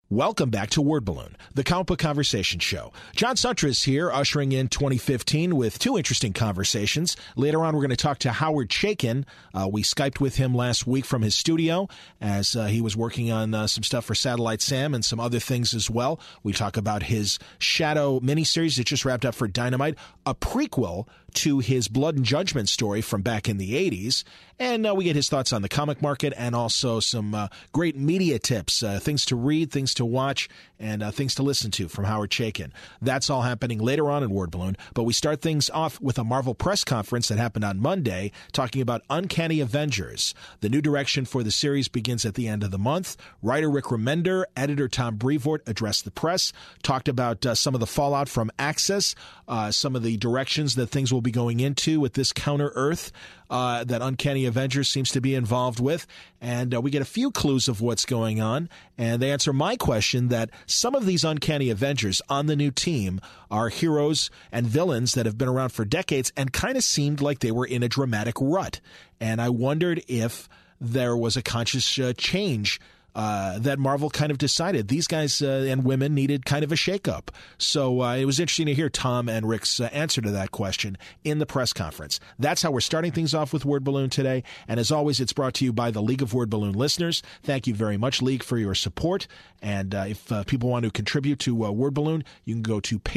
Welcome back to Word Balloon, the comic book conversation show. John Suntress here, ushering in 2015 with two interesting conversations. Later on, we're going to talk to Howard Chaykin. We Skyped with him last week from his studio as he was working on some stuff for Satellite Sam and some other things as well. We talk about his Shadow miniseries that just wrapped up for Dynamite, a prequel to his Blood and Judgment story from back in the 80s. And we get his thoughts on the comic market and also some great media tips, things to read, things to watch, and things to listen to from Howard Chaykin. That's all happening later on in Word Balloon, but we start things off with a Marvel press conference that happened on Monday talking about Uncanny Avengers. The new direction for the series begins at the end of the month. Writer Rick Remender, editor Tom Brevoort addressed the press, talked about some of the fallout from Axis, some of the directions that things will be going into with this Counter-Earth that Uncanny Avengers seems to be involved with. And we get a few clues of what's going on. And they answer my question that some of these Uncanny Avengers on the new team are heroes and villains that have been around for decades and kind of seemed like they were in a dramatic rut. And I wondered if there was a conscious change that Marvel kind of decided these guys and women needed kind of a shakeup. So it was interesting to hear Tom and Rick's answer to that question in the press conference. That's how we're starting things off with Word Balloon today. And as always, it's brought to you by the League of Word Balloon listeners. Thank you very much, League, for your support. And if people want to contribute to Word Balloon, you can go to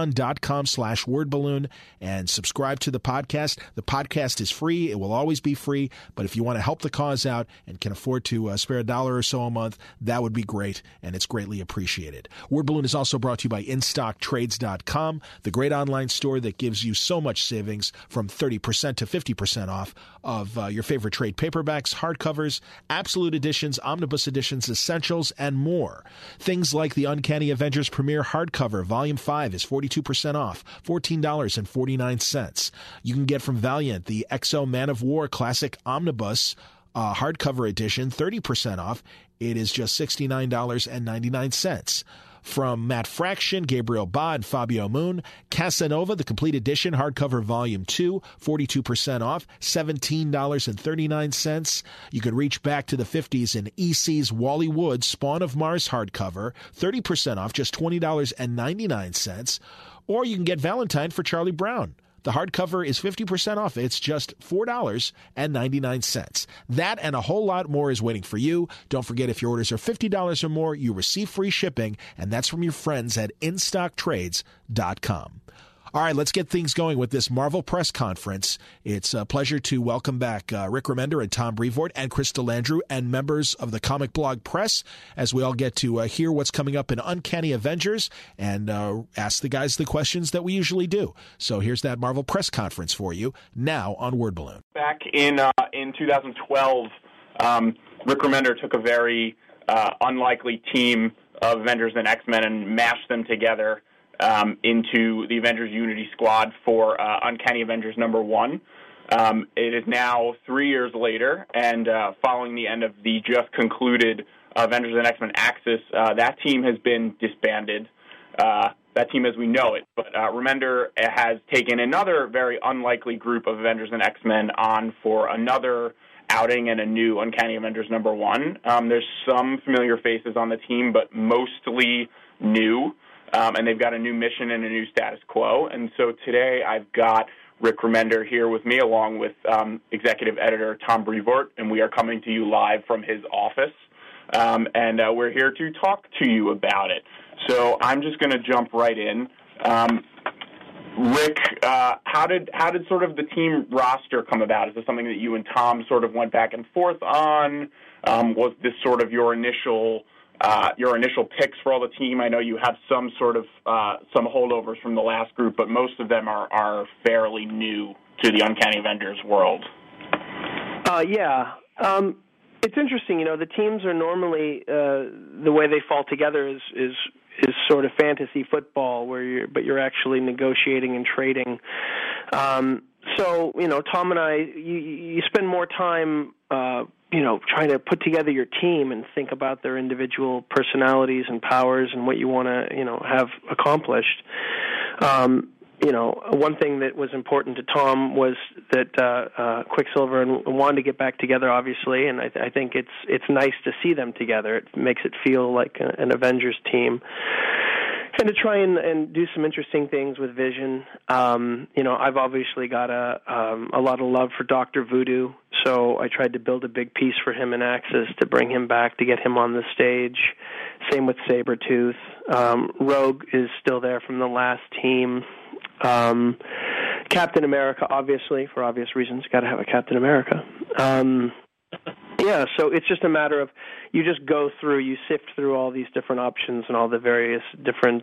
patreon.com/wordballoon and subscribe to the podcast. The podcast is free. It will always be free. But if you want to help the cause out and can afford to spare $1 or so a month, that would be great, and it's greatly appreciated. Word Balloon is also brought to you by InStockTrades.com, the great online store that gives you so much savings from 30% to 50% off of your favorite trade paperbacks, hardcovers, absolute editions, omnibus editions, essentials, and more. Things like the Uncanny Avengers Premiere hardcover, Volume 5 is 42% off, $14.49. You can get from Valiant the Exo Man of War Classic Omnibus hardcover edition, 30% off. It is just $69.99. From Matt Fraction, Gabriel Ba, and Fabio Moon, Casanova, the complete edition, hardcover volume 2, 42% off, $17.39. You can reach back to the 50s in EC's Wally Wood, Spawn of Mars hardcover, 30% off, just $20.99. Or you can get Valentine for Charlie Brown. The hardcover is 50% off. It's just $4.99. That and a whole lot more is waiting for you. Don't forget, if your orders are $50 or more, you receive free shipping, and that's from your friends at InStockTrades.com. All right, let's get things going with this Marvel press conference. It's a pleasure to welcome back Rick Remender and Tom Brevoort and Crystal Landrew and members of the Comic Blog Press as we all get to hear what's coming up in Uncanny Avengers and ask the guys the questions that we usually do. So here's that Marvel press conference for you now on Word Balloon. Back in 2012, Rick Remender took a very unlikely team of Avengers and X-Men and mashed them together into the Avengers Unity Squad for Uncanny Avengers #1. It is now 3 years later, and following the end of the just concluded Avengers and X-Men Axis, that team has been disbanded. That team as we know it. But Remender has taken another very unlikely group of Avengers and X-Men on for another outing and a new Uncanny Avengers #1. There's some familiar faces on the team, but mostly new. And they've got a new mission and a new status quo. And so today I've got Rick Remender here with me along with executive editor Tom Brevoort, and we are coming to you live from his office. And we're here to talk to you about it. So I'm just going to jump right in. Rick, how did sort of the team roster come about? Is this something that you and Tom sort of went back and forth on? Was this sort of your initial picks for all the team? I know you have some sort of some holdovers from the last group, but most of them are fairly new to the Uncanny Avengers world. It's interesting. You know, the teams are normally the way they fall together is sort of fantasy football, where you're actually negotiating and trading. So you know, Tom and I, you spend more time trying to put together your team and think about their individual personalities and powers and what you want to, have accomplished. one thing that was important to Tom was that Quicksilver and Wanda get back together, obviously, and I think it's nice to see them together. It makes it feel like an Avengers team. And to try and do some interesting things with Vision. I've obviously got a lot of love for Dr. Voodoo, so I tried to build a big piece for him in Axis to bring him back, to get him on the stage. Same with Sabretooth. Rogue is still there from the last team. Captain America, obviously, for obvious reasons, got to have a Captain America. So it's just a matter of you just go through, you sift through all these different options and all the various different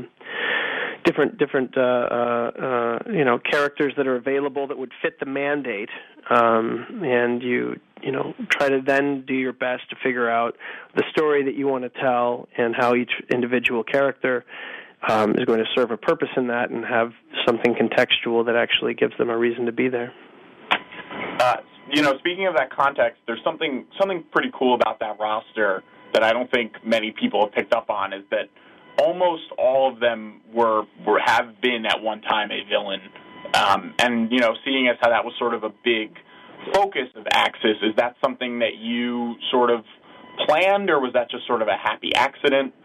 characters that are available that would fit the mandate, and you try to then do your best to figure out the story that you want to tell and how each individual character is going to serve a purpose in that and have something contextual that actually gives them a reason to be there. Speaking of that context, there's something pretty cool about that roster that I don't think many people have picked up on, is that almost all of them have been at one time a villain. And seeing as how that was sort of a big focus of Axis, is that something that you sort of planned, or was that just sort of a happy accident?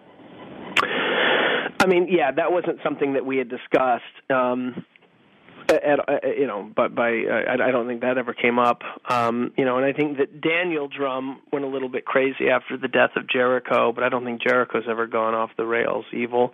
I mean, yeah, that wasn't something that we had discussed. I don't think that ever came up. And I think that Daniel Drum went a little bit crazy after the death of Jericho, but I don't think Jericho's ever gone off the rails evil.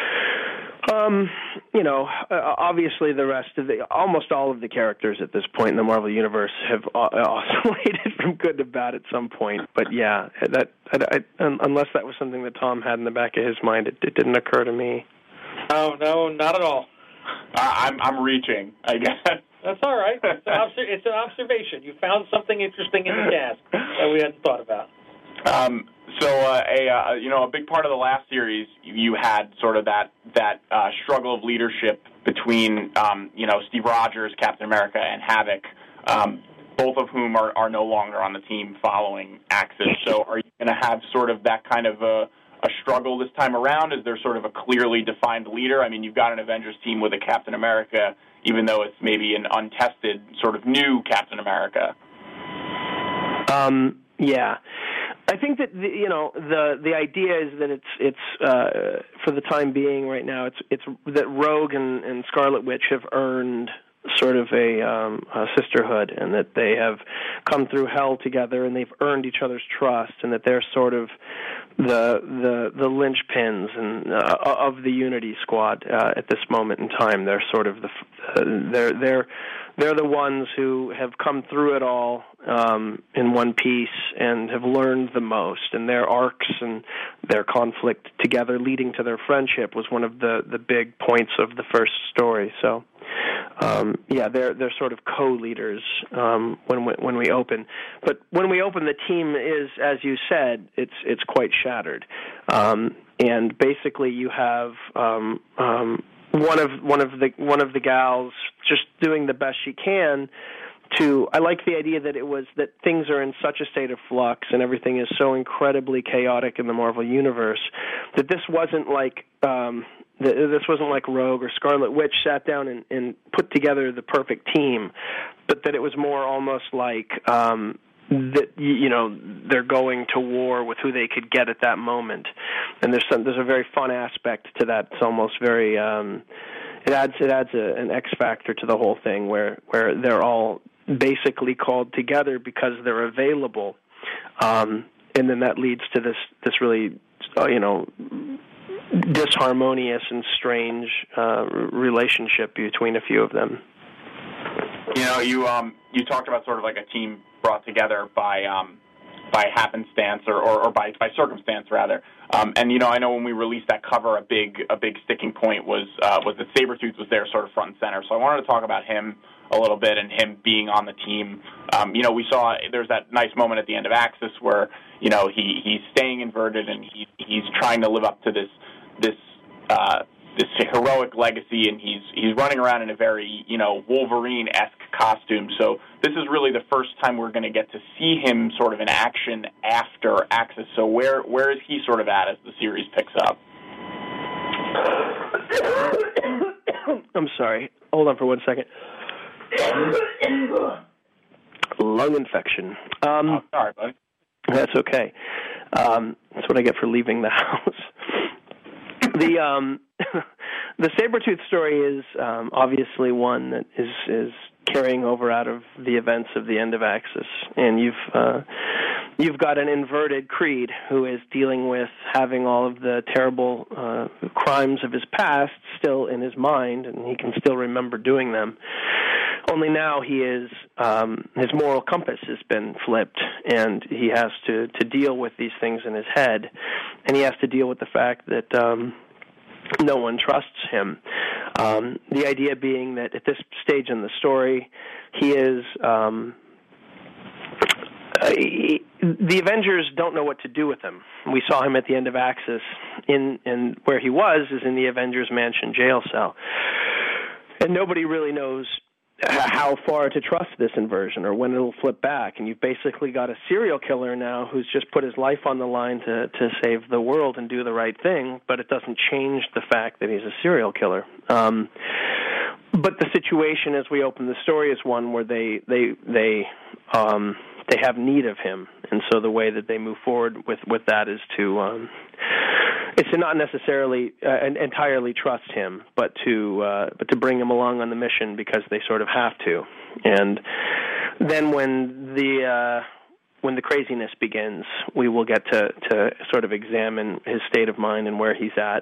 Obviously almost all of the characters at this point in the Marvel Universe have oscillated from good to bad at some point. But yeah, unless that was something that Tom had in the back of his mind, it didn't occur to me. Oh, no, not at all. I'm reaching, I guess. That's all right. It's an observation. You found something interesting in the cast that we hadn't thought about. A big part of the last series, you had sort of that struggle of leadership between, Steve Rogers, Captain America, and Havoc, both of whom are no longer on the team following Axis. So are you going to have sort of that kind of a struggle this time around? Is there sort of a clearly defined leader? I mean, you've got an Avengers team with a Captain America, even though it's maybe an untested sort of new Captain America. Yeah. I think that the idea is that it's for the time being right now it's that Rogue and Scarlet Witch have earned sort of a sisterhood, and that they have come through hell together, and they've earned each other's trust, and that they're sort of the linchpins and of the Unity Squad at this moment in time. They're sort of they're the ones who have come through it all in one piece and have learned the most, and their arcs and their conflict together leading to their friendship was one of the big points of the first story. So they're sort of co-leaders when we open. But when we open, the team is, as you said, it's quite shattered, and basically you have one of the gals just doing the best she can. I like the idea that things are in such a state of flux and everything is so incredibly chaotic in the Marvel Universe that this wasn't like Rogue or Scarlet Witch sat down and put together the perfect team, but that it was more almost like that they're going to war with who they could get at that moment, and there's a very fun aspect to that. It's almost very it adds an X factor to the whole thing where they're all basically called together because they're available, and then that leads to this really disharmonious and strange relationship between a few of them. You talked about sort of like a team brought together by happenstance or by circumstance rather. And I know when we released that cover, a big sticking point was that Sabretooth was there sort of front and center. So I wanted to talk about him a little bit and him being on the team. We saw there's that nice moment at the end of Axis where he's staying inverted and he's trying to live up to this heroic legacy, and he's running around in a very Wolverine-esque costume. So this is really the first time we're going to get to see him sort of in action after Axis. So where is he sort of at as the series picks up? I'm I'm sorry. Hold on for 1 second. Lung infection. Sorry, buddy. That's okay. That's what I get for leaving the house. The Sabretooth story is obviously one that is carrying over out of the events of the end of Axis, and you've got an inverted Creed who is dealing with having all of the terrible crimes of his past still in his mind, and he can still remember doing them. Only now he is his moral compass has been flipped, and he has to deal with these things in his head, and he has to deal with the fact that no one trusts him. The idea being that at this stage in the story, he is the Avengers don't know what to do with him. We saw him at the end of Axis, in where he was is in the Avengers Mansion jail cell, and nobody really knows how far to trust this inversion or when it'll flip back. And you've basically got a serial killer now who's just put his life on the line to save the world and do the right thing, but it doesn't change the fact that he's a serial killer. But the situation as we open the story is one where they have need of him, and so the way that they move forward with that is to not necessarily entirely trust him, but to bring him along on the mission because they sort of have to. And then when the craziness begins, we will get to sort of examine his state of mind and where he's at.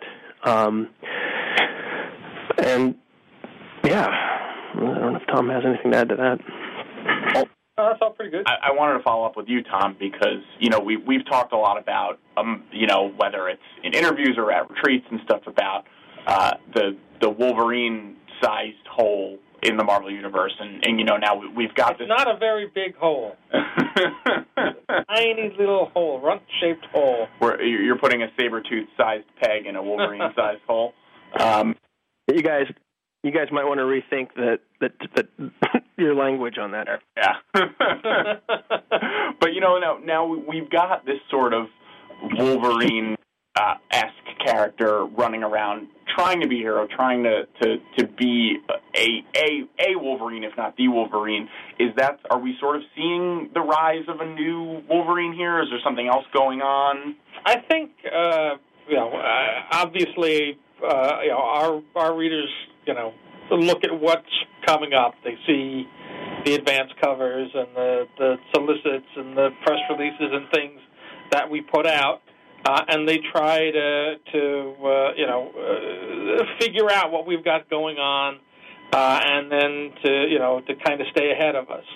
And yeah, I don't know if Tom has anything to add to that. That's all pretty good. I wanted to follow up with you, Tom, because, we've talked a lot about, whether it's in interviews or at retreats and stuff about the Wolverine-sized hole in the Marvel Universe, and now we've got this. It's not a very big hole. Tiny little hole, runt-shaped hole. Where you're putting a Sabretooth-sized peg in a Wolverine-sized hole. You guys might want to rethink that your language on that. Yeah. But now we've got this sort of Wolverine-esque character running around, trying to be a hero, trying to be a Wolverine, if not the Wolverine. Are we sort of seeing the rise of a new Wolverine here? Is there something else going on? I think obviously our readers look at what's coming up. They see the advance covers and the solicits and the press releases and things that we put out, and they try to figure out what we've got going on, and then to kind of stay ahead of us.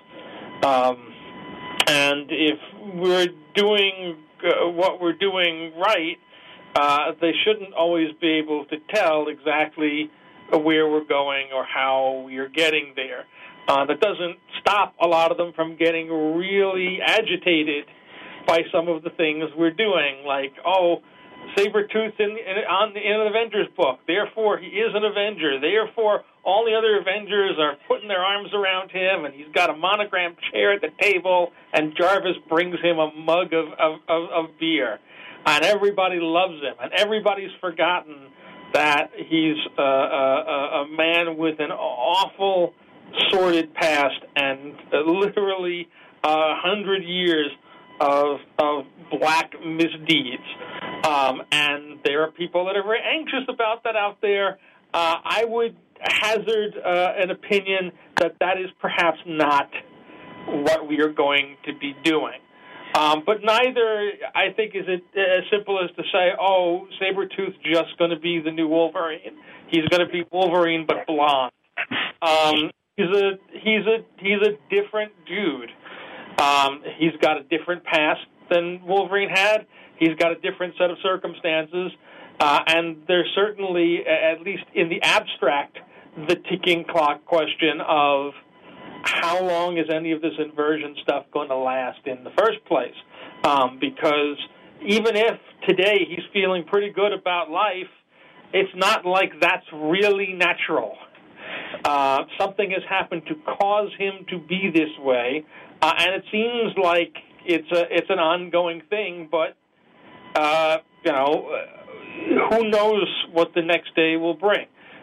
And if we're doing what we're doing right, they shouldn't always be able to tell exactly where we're going or how we're getting there. That doesn't stop a lot of them from getting really agitated by some of the things we're doing, like, Sabretooth in an Avengers book, therefore he is an Avenger, therefore all the other Avengers are putting their arms around him, and he's got a monogrammed chair at the table, and Jarvis brings him a mug of beer, and everybody loves him, and everybody's forgotten that he's a man with an awful, sordid past and literally 100 years of black misdeeds. And there are people that are very anxious about that out there. I would hazard an opinion that is perhaps not what we are going to be doing. But neither, I think, is it as simple as to say, Sabretooth's just going to be the new Wolverine. He's going to be Wolverine but blonde. He's a different dude. He's got a different past than Wolverine had. He's got a different set of circumstances, and there's certainly, at least in the abstract, the ticking clock question of how long is any of this inversion stuff going to last in the first place? Because even if today he's feeling pretty good about life, it's not like that's really natural. Something has happened to cause him to be this way, and it seems like it's an ongoing thing, but who knows what the next day will bring.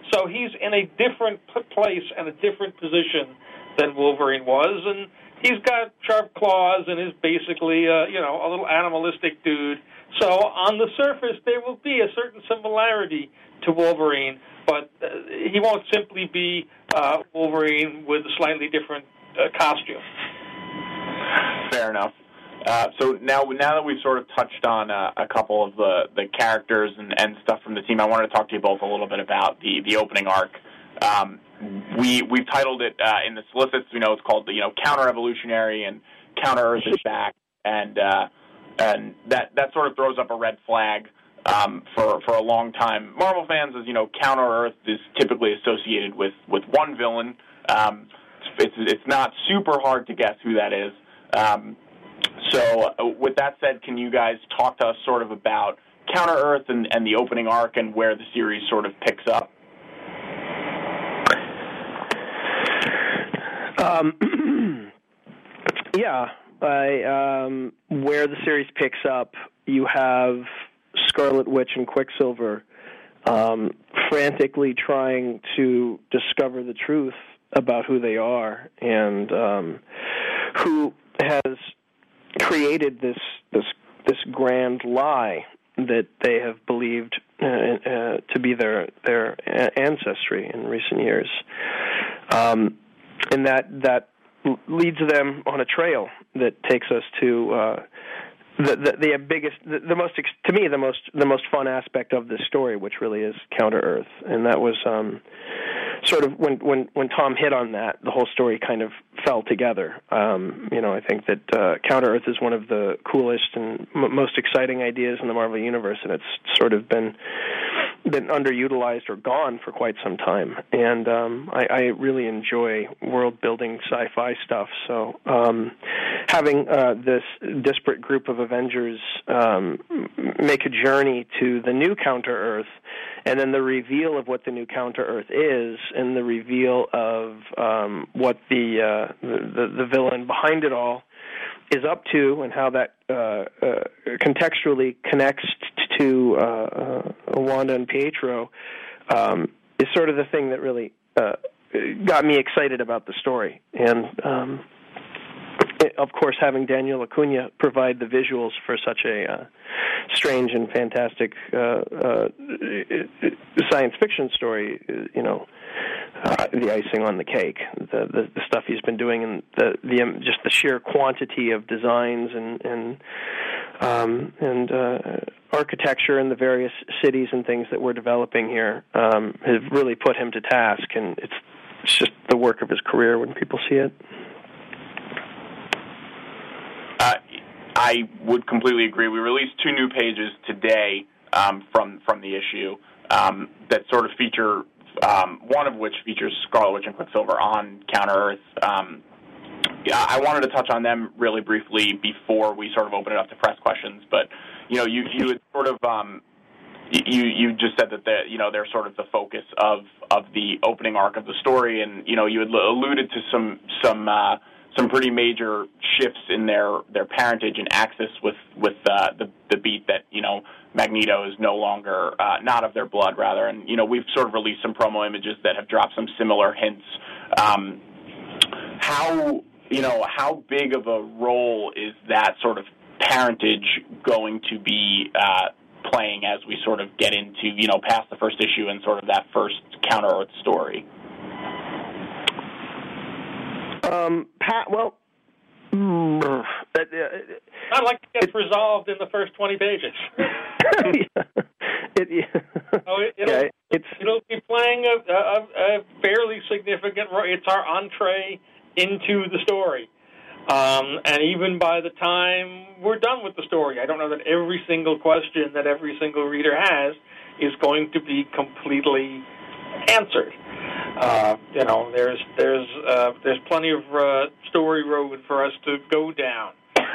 So he's in a different place and a different position than Wolverine was, and he's got sharp claws and is basically, a little animalistic dude. So on the surface, there will be a certain similarity to Wolverine, but he won't simply be Wolverine with a slightly different costume. Fair enough. So now that we've sort of touched on a couple of the characters and stuff from the team, I wanted to talk to you both a little bit about the opening arc. We've titled it in the solicits. It's called Counter-Evolutionary and Counter-Earth is back, and that sort of throws up a red flag for a long time. Marvel fans, as Counter-Earth is typically associated with one villain. It's not super hard to guess who that is. So with that said, can you guys talk to us sort of about Counter-Earth and the opening arc and where the series sort of picks up? Where the series picks up, you have Scarlet Witch and Quicksilver frantically trying to discover the truth about who they are and who has created this grand lie that they have believed to be their ancestry in recent years, and that leads them on a trail that takes us to the most fun aspect of this story, which really is Counter-Earth, and that was sort of when Tom hit on that, the whole story kind of fell together. I think that Counter-Earth is one of the coolest and most exciting ideas in the Marvel Universe, and it's sort of been underutilized or gone for quite some time. And I really enjoy world-building sci-fi stuff. So having this disparate group of Avengers make a journey to the new Counter-Earth, and then the reveal of what the new Counter-Earth is, and the reveal of what the villain behind it all is up to, and how that contextually connects to Wanda and Pietro, is sort of the thing that really got me excited about the story. And of course, having Daniel Acuna provide the visuals for such a strange and fantastic science fiction story, the icing on the cake. The stuff he's been doing, and just the sheer quantity of designs and architecture in the various cities and things that we're developing here have really put him to task, and it's just the work of his career when people see it. I would completely agree. We released 2 new pages today from the issue that sort of feature, one of which features Scarlet Witch and Quicksilver on Counter-Earth. I wanted to touch on them really briefly before we sort of open it up to press questions. But you had sort of you just said that they're sort of the focus of the opening arc of the story, and you had alluded to some pretty major shifts in their parentage and axis with the beat that Magneto is no longer not of their blood, rather, and we've sort of released some promo images that have dropped some similar hints. How big of a role is that sort of parentage going to be playing as we sort of get into past the first issue and sort of that first Counter-Earth story? I'd like to get resolved in the first 20 pages. It'll be playing a fairly significant role. It's our entree into the story. And even by the time we're done with the story, I don't know that every single question that every single reader has is going to be completely answered. There's plenty of story road for us to go down.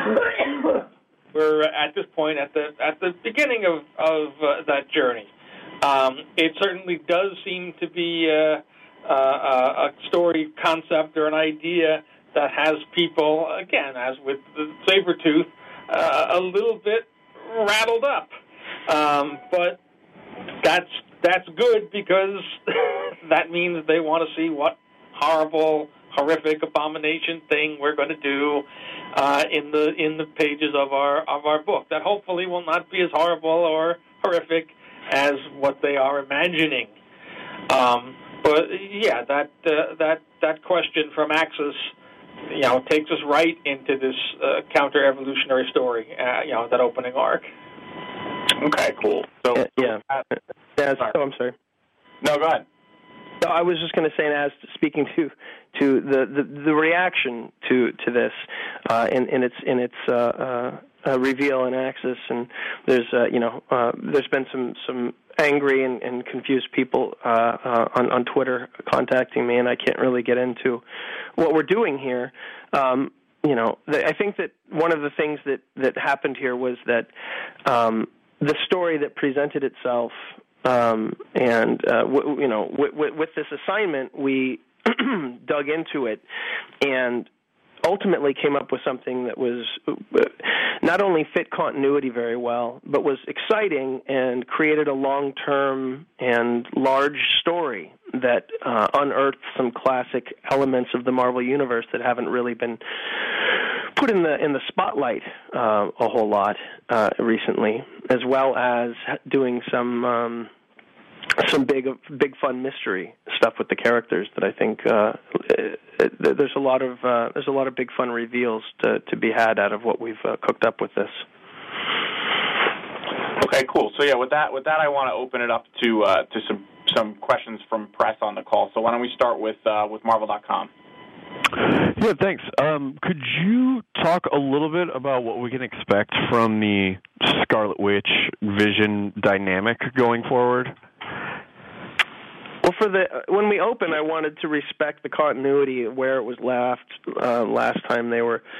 We're at this point at the beginning of that journey. It certainly does seem to be a story concept or an idea that has people, again, as with the Sabretooth, a little bit rattled up. But that's good, because that means they want to see what horrible, horrific abomination thing we're going to do in the pages of our book. That hopefully will not be as horrible or horrific as what they are imagining. But yeah, that question from Axis, takes us right into this counter-evolutionary story. That opening arc. Okay, cool. So I'm sorry. No, go ahead. No, I was just going to say, as speaking to the reaction to this in its reveal in Axis, and there's been some angry and confused people on Twitter contacting me, and I can't really get into what we're doing here. I think that one of the things that happened here was that the story that presented itself, with this assignment, we dug into it and ultimately came up with something that was not only fit continuity very well, but was exciting and created a long-term and large story that unearthed some classic elements of the Marvel Universe that haven't really been put in the spotlight a whole lot recently, as well as doing some big fun mystery stuff with the characters that I think there's a lot of big fun reveals to be had out of what we've cooked up with this. Okay, cool. So yeah, with that, I want to open it up to some questions from press on the call. So why don't we start with Marvel.com? Yeah, thanks. Could you talk a little bit about what we can expect from the Scarlet Witch Vision dynamic going forward? Well, when we opened, I wanted to respect the continuity of where it was left last time they were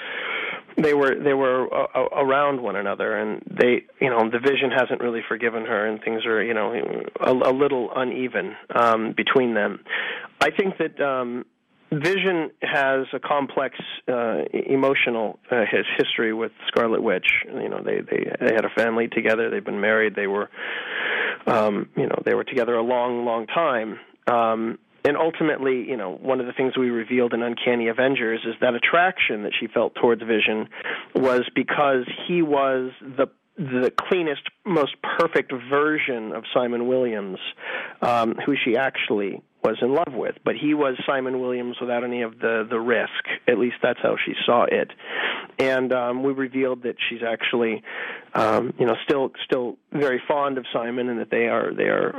around one another, and the Vision hasn't really forgiven her, and things are a little uneven between them. I think that Vision has a complex emotional history with Scarlet Witch. They had a family together. They've been married. They were together a long, long time. And ultimately, one of the things we revealed in Uncanny Avengers is that attraction that she felt towards Vision was because he was the cleanest, most perfect version of Simon Williams, who she actually was in love with. But he was Simon Williams without any of the risk. At least that's how she saw it. And we revealed that she's actually, still very fond of Simon, and that they are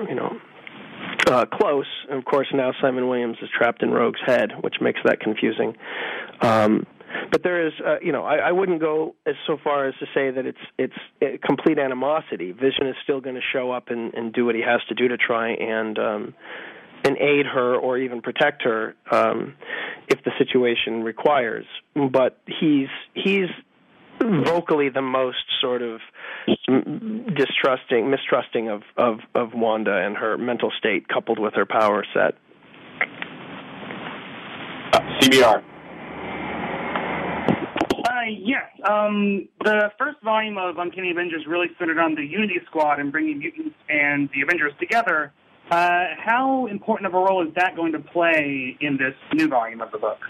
close. And of course, now Simon Williams is trapped in Rogue's head, which makes that confusing. But there is, I wouldn't go so far as to say that it's complete animosity. Vision is still going to show up and do what he has to do to try and aid her or even protect her if the situation requires. But he's vocally the most sort of mistrusting of Wanda and her mental state, coupled with her power set. CBR. Yes. The first volume of Uncanny Avengers really centered on the Unity Squad and bringing mutants and the Avengers together. How important of a role is that going to play in this new volume of the book?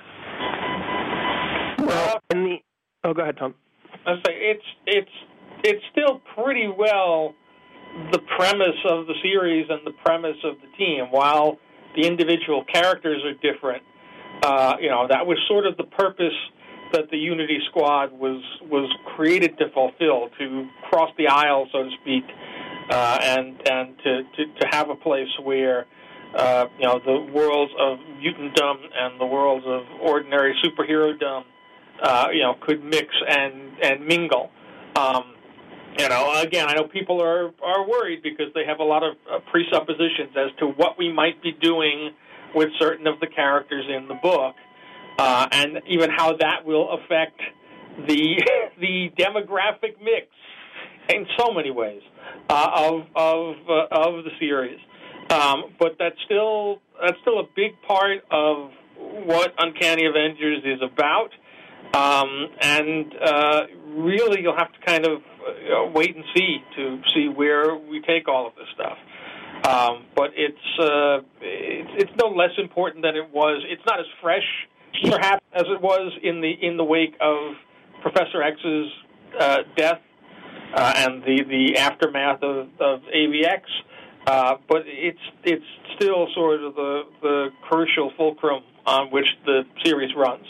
Well, go ahead, Tom. I say it's still pretty well the premise of the series and the premise of the team. While the individual characters are different, that was sort of the purpose that the Unity Squad was created to fulfill, to cross the aisle, so to speak, and to have a place where the worlds of mutantdom and the worlds of ordinary superhero-dom could mix and mingle. Again, I know people are worried because they have a lot of presuppositions as to what we might be doing with certain of the characters in the book, and even how that will affect the demographic mix in so many ways of the series. But that's still a big part of what Uncanny Avengers is about. And really, you'll have to kind of wait and see to see where we take all of this stuff. But it's no less important than it was. It's not as fresh, perhaps, as it was in the wake of Professor X's death and the aftermath of AVX. But it's still sort of the crucial fulcrum on which the series runs.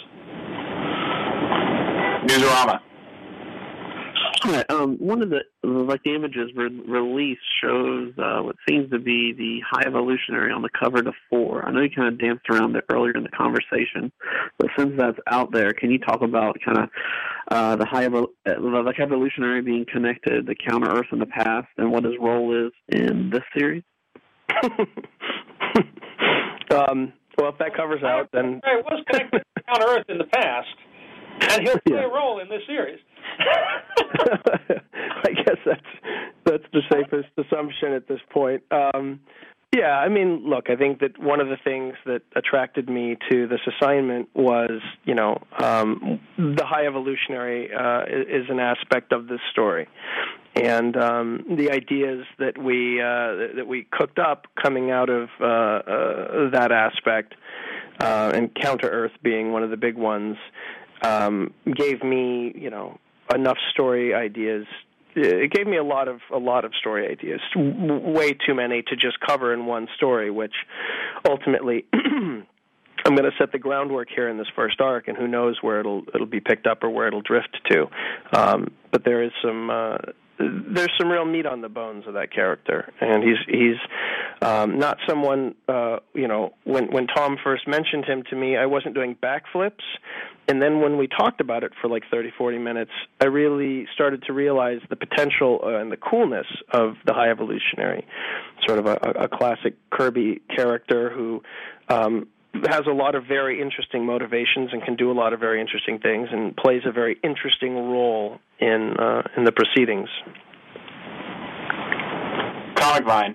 Newsarama. Right, one of the images released shows what seems to be the High Evolutionary on the cover to 4. I know you kind of danced around it earlier in the conversation, but since that's out there, can you talk about kind of the High Evolutionary being connected to Counter Earth in the past and what his role is in this series? Well, if that covers out, then it was connected to Counter Earth in the past, and he'll play a role in this series. I guess that's the safest assumption at this point. Yeah, I mean, look, I think that one of the things that attracted me to this assignment was, the High Evolutionary is an aspect of this story, and the ideas that we cooked up coming out of that aspect, and Counter Earth being one of the big ones, gave me, enough story ideas. It gave me a lot of story ideas, way too many to just cover in one story, which ultimately I'm going to set the groundwork here in this first arc, and who knows where it'll be picked up or where it'll drift to. But there is there's some real meat on the bones of that character, and he's not someone, when Tom first mentioned him to me, I wasn't doing backflips, and then when we talked about it for like 30, 40 minutes, I really started to realize the potential and the coolness of the High Evolutionary, sort of a classic Kirby character who has a lot of very interesting motivations and can do a lot of very interesting things and plays a very interesting role in the proceedings. Comic Vine.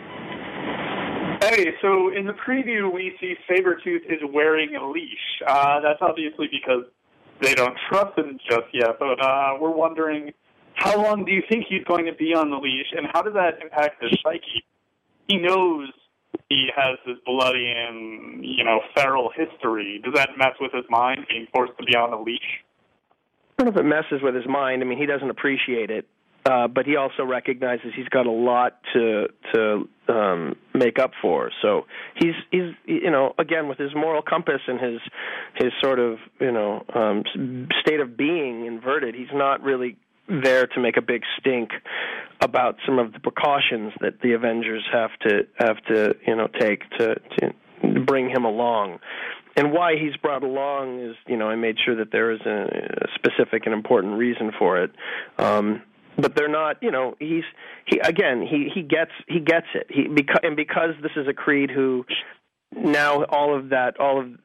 Hey, so in the preview we see Sabretooth is wearing a leash. That's obviously because they don't trust him just yet, but we're wondering, how long do you think he's going to be on the leash, and how does that impact his psyche? He knows he has this bloody and, feral history. Does that mess with his mind, being forced to be on the leash? I don't know if it messes with his mind. I mean, he doesn't appreciate it, but he also recognizes he's got a lot to make up for. So he's again, with his moral compass and his sort of state of being inverted, he's not really there to make a big stink about some of the precautions that the Avengers have to take to bring him along. And why he's brought along is, I made sure that there is a specific and important reason for it. But they're not, he gets it. Because this is a Creed who now all of that,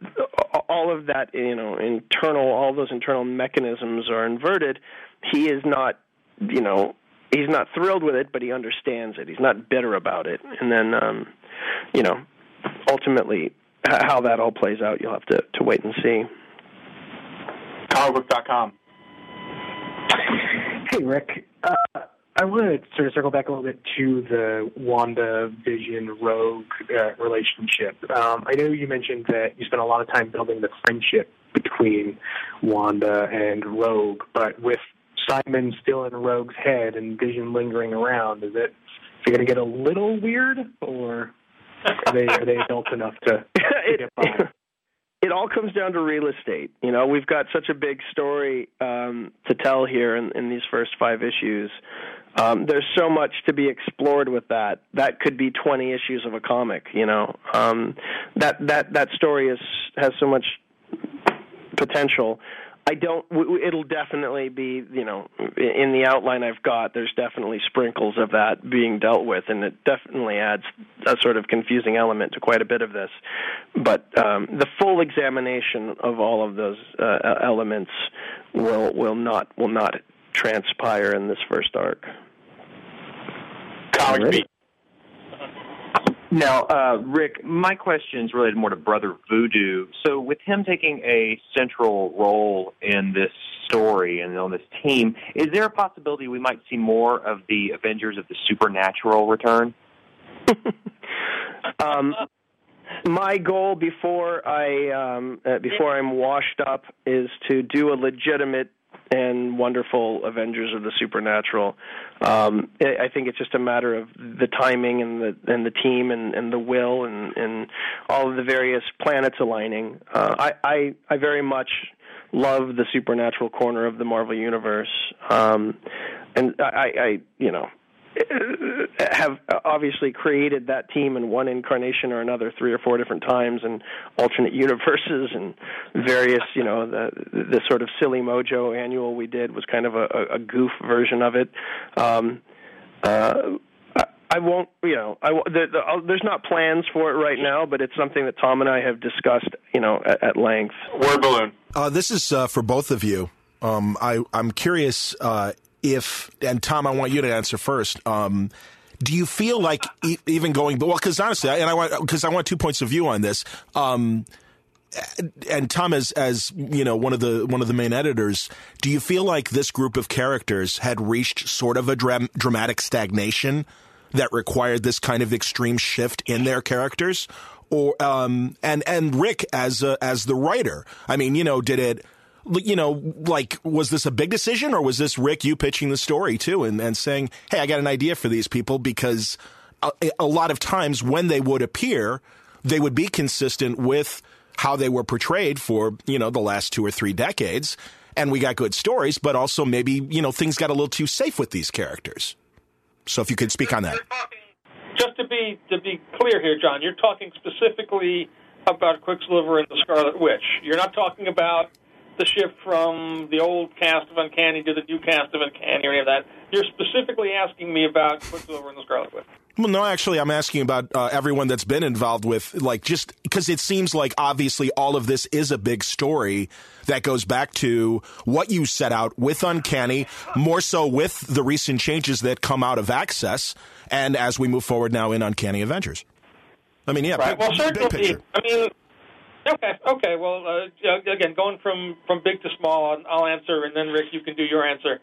internal, all those internal mechanisms are inverted. He is not, he's not thrilled with it, but he understands it. He's not bitter about it. And then, ultimately, how that all plays out, you'll have to wait and see. Comicbook.com. Hey, Rick. I want to sort of circle back a little bit to the Wanda, Vision, Rogue relationship. I know you mentioned that you spent a lot of time building the friendship between Wanda and Rogue, but with Simon still in Rogue's head and Vision lingering around, is it going to get a little weird, or are they adults enough to get by? It all comes down to real estate. We've got such a big story to tell here in these first 5 issues. There's so much to be explored with that. That could be 20 issues of a comic. That story has so much potential. It'll definitely be, in the outline I've got, there's definitely sprinkles of that being dealt with, and it definitely adds a sort of confusing element to quite a bit of this. But the full examination of all of those elements will not transpire in this first arc. Comic Beat. Now, Rick, my question is related more to Brother Voodoo. So with him taking a central role in this story and on this team, is there a possibility we might see more of the Avengers of the Supernatural return? My goal before I'm washed up is to do a legitimate and wonderful Avengers of the Supernatural. I think it's just a matter of the timing and the team and the will and all of the various planets aligning. I very much love the supernatural corner of the Marvel Universe, and I have obviously created that team in one incarnation or another 3 or 4 different times in alternate universes and various, the sort of Silly Mojo annual we did was kind of a goof version of it. I won't, there's not plans for it right now, but it's something that Tom and I have discussed, at length. Word balloon. This is for both of you. I'm curious and Tom, I want you to answer first. Do you feel like even going, because honestly, I want 2 points of view on this. And Tom, as one of the main editors, do you feel like this group of characters had reached sort of a dramatic stagnation that required this kind of extreme shift in their characters? Or and Rick as the writer, I mean, did it? Was this a big decision, or was this Rick, you pitching the story too and saying, hey, I got an idea for these people? Because a lot of times when they would appear, they would be consistent with how they were portrayed for, the last 2 or 3 decades. And we got good stories, but also maybe, things got a little too safe with these characters. So if you could speak on that. Just to be clear here, John, you're talking specifically about Quicksilver and the Scarlet Witch. You're not talking about the shift from the old cast of Uncanny to the new cast of Uncanny or any of that. You're specifically asking me about Quicksilver and the Scarlet Witch. Well, no, actually, I'm asking about everyone that's been involved with, just because it seems like obviously all of this is a big story that goes back to what you set out with Uncanny, more so with the recent changes that come out of Access, and as we move forward now in Uncanny Avengers. I mean, yeah, right. Well, certainly, big picture. I mean, okay. Well, again, going from big to small, I'll answer, and then Rick, you can do your answer.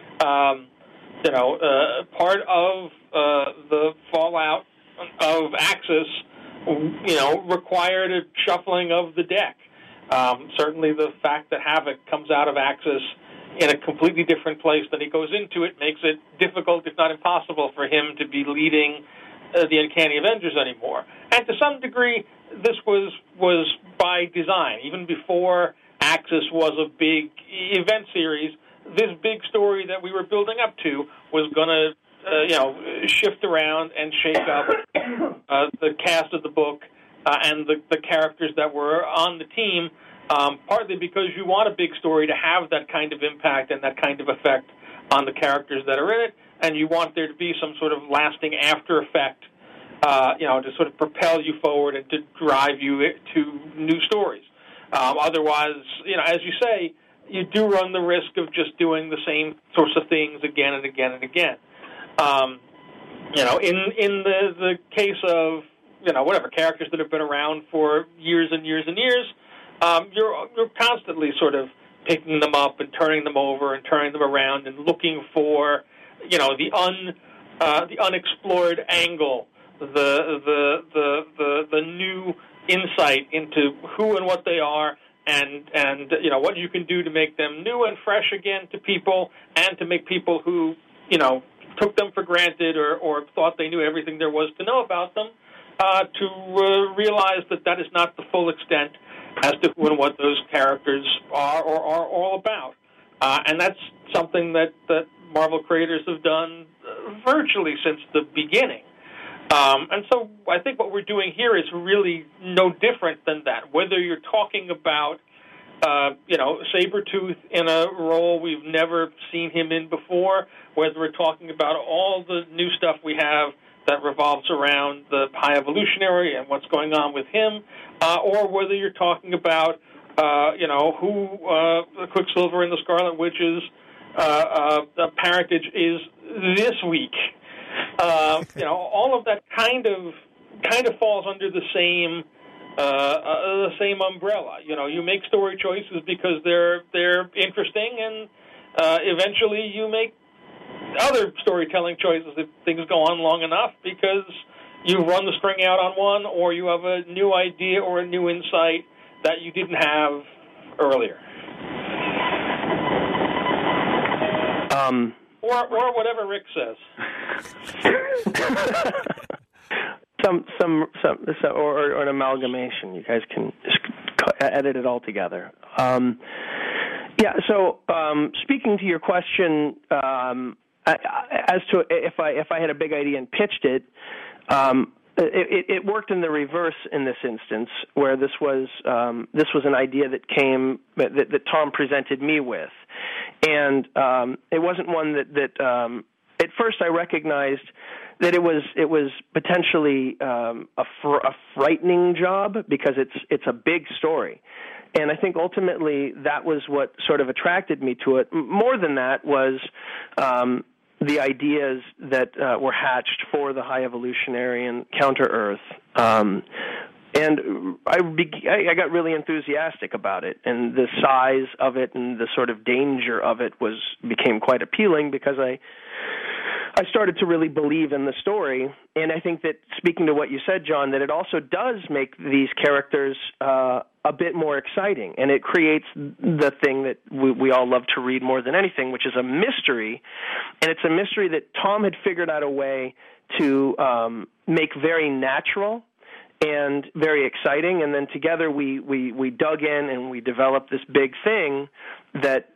Part of the fallout of Axis, required a shuffling of the deck. Certainly, the fact that Havoc comes out of Axis in a completely different place than he goes into it makes it difficult, if not impossible, for him to be leading the Uncanny Avengers anymore. And to some degree, this was by design. Even before Axis was a big event series, this big story that we were building up to was going to, shift around and shake up the cast of the book and the characters that were on the team, partly because you want a big story to have that kind of impact and that kind of effect on the characters that are in it, and you want there to be some sort of lasting after effect, to sort of propel you forward and to drive you to new stories. Otherwise, as you say, you do run the risk of just doing the same sorts of things again and again and again. In the case of, characters that have been around for years and years and years, you're constantly sort of picking them up and turning them over and turning them around and looking for, the unexplored angle, the new insight into who and what they are, and what you can do to make them new and fresh again to people, and to make people who took them for granted or thought they knew everything there was to know about them to realize that is not the full extent as to who and what those characters are or are all about. And that's something that Marvel creators have done virtually since the beginning. And so I think what we're doing here is really no different than that. Whether you're talking about, Sabretooth in a role we've never seen him in before, whether we're talking about all the new stuff we have that revolves around the High Evolutionary and what's going on with him, or whether you're talking about, who Quicksilver and the Scarlet Witch's parentage is this week. All of that kind of falls under the same umbrella. You make story choices because they're interesting, and eventually you make other storytelling choices if things go on long enough, because you run the string out on one, or you have a new idea or a new insight that you didn't have earlier. Or whatever Rick says. or an amalgamation. You guys can just edit it all together. So speaking to your question, as to if I had a big idea and pitched it, it worked in the reverse in this instance, where this was an idea that came that Tom presented me with, and it wasn't one that at first I recognized that it was potentially a frightening job because it's a big story. And I think ultimately that was what sort of attracted me to it. More than that was the ideas that were hatched for the High Evolutionary and Counter-Earth. And I got really enthusiastic about it, and the size of it and the sort of danger of it became quite appealing because I started to really believe in the story. And I think that, speaking to what you said, John, that it also does make these characters a bit more exciting, and it creates the thing that we all love to read more than anything, which is a mystery. And it's a mystery that Tom had figured out a way to make very natural and very exciting, and then together we dug in and we developed this big thing that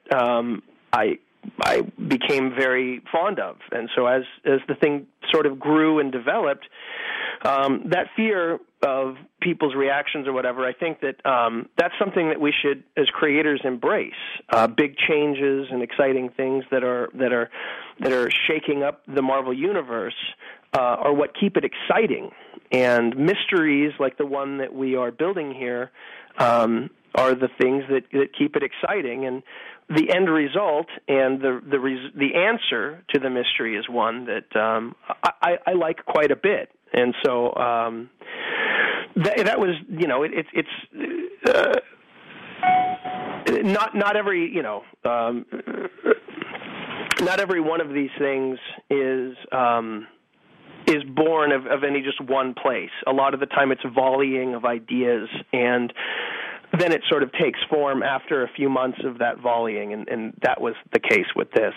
I became very fond of. And so as the thing sort of grew and developed, that fear of people's reactions or whatever, I think that that's something that we should, as creators, embrace. Big changes and exciting things that are shaking up the Marvel Universe are what keep it exciting. And mysteries like the one that we are building here are the things that keep it exciting. And the end result and the answer to the mystery is one that I like quite a bit. And so that was, it's not every not every one of these things is born of any just one place. A lot of the time it's volleying of ideas, and then it sort of takes form after a few months of that volleying, and that was the case with this.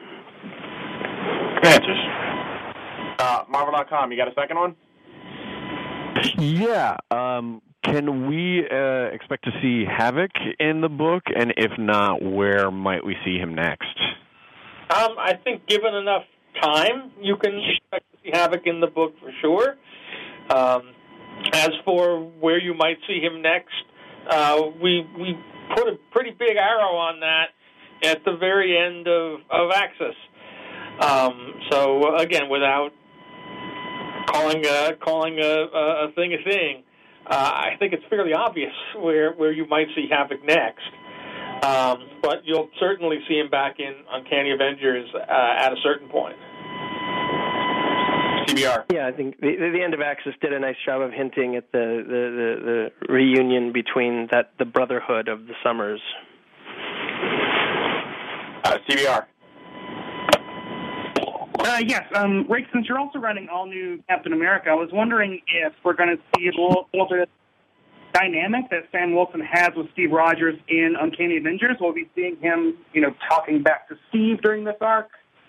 Good answers. Marvel.com, you got a second one? Yeah. Can we expect to see Havoc in the book? And if not, where might we see him next? I think given enough time, you can expect to see Havoc in the book for sure. As for where you might see him next, we put a pretty big arrow on that at the very end of Axis. So again, without calling a thing a thing, I think it's fairly obvious where you might see Havoc next. But you'll certainly see him back in Uncanny Avengers at a certain point. CBR. Yeah, I think the end of Axis did a nice job of hinting at the reunion between the Brotherhood of the Summers. CBR. Yes, Rick, since you're also running all new Captain America, I was wondering if we're going to see a little bit of dynamic that Sam Wilson has with Steve Rogers in Uncanny Avengers. Will we be seeing him, talking back to Steve during this arc?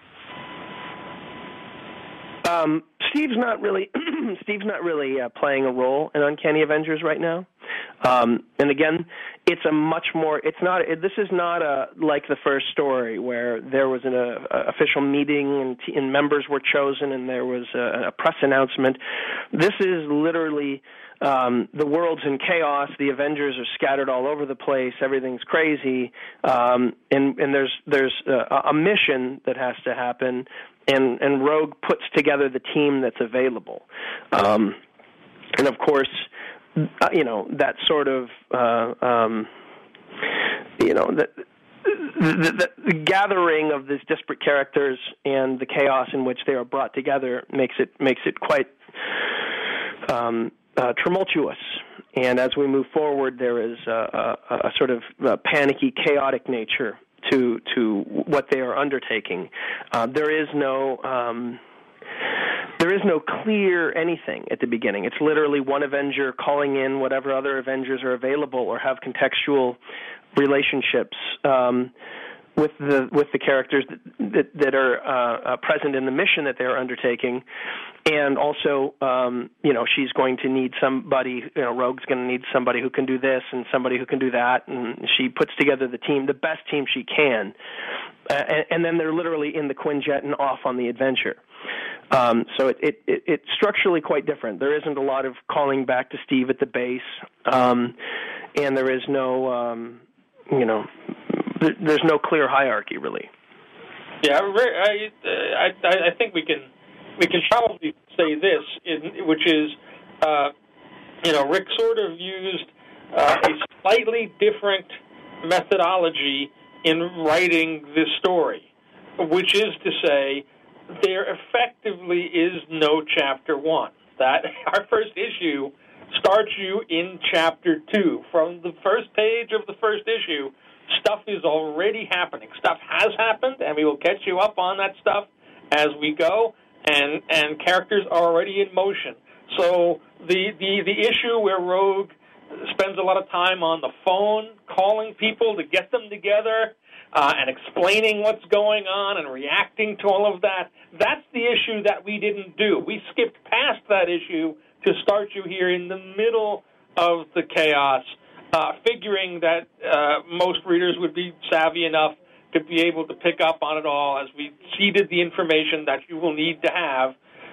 Steve's not really playing a role in Uncanny Avengers right now. And again, this is not like the first story where there was an official meeting and members were chosen and there was a press announcement. This is literally the world's in chaos. The Avengers are scattered all over the place. Everything's crazy. And there's a mission that has to happen. And Rogue puts together the team that's available. And of course, that sort of, the gathering of these disparate characters and the chaos in which they are brought together makes it quite tumultuous. And as we move forward, there is a sort of panicky, chaotic nature to what they are undertaking. There is no there is no clear anything at the beginning. It's literally one Avenger calling in whatever other Avengers are available or have contextual relationships with the characters that are present in the mission that they're undertaking, and also she's going to need somebody. Rogue's going to need somebody who can do this and somebody who can do that, and she puts together the team, the best team she can, and then they're literally in the Quinjet and off on the adventure. So it's structurally quite different. There isn't a lot of calling back to Steve at the base, and there is no there's no clear hierarchy, really. Yeah, I think we can probably say this, which is, Rick sort of used a slightly different methodology in writing this story, which is to say, there effectively is no Chapter 1. That our first issue starts you in Chapter 2. From the first page of the first issue, stuff is already happening. Stuff has happened, and we will catch you up on that stuff as we go, and characters are already in motion. So the issue where Rogue spends a lot of time on the phone calling people to get them together and explaining what's going on and reacting to all of that, that's the issue that we didn't do. We skipped past that issue to start you here in the middle of the chaos, figuring that most readers would be savvy enough to be able to pick up on it all as we seeded the information that you will need to have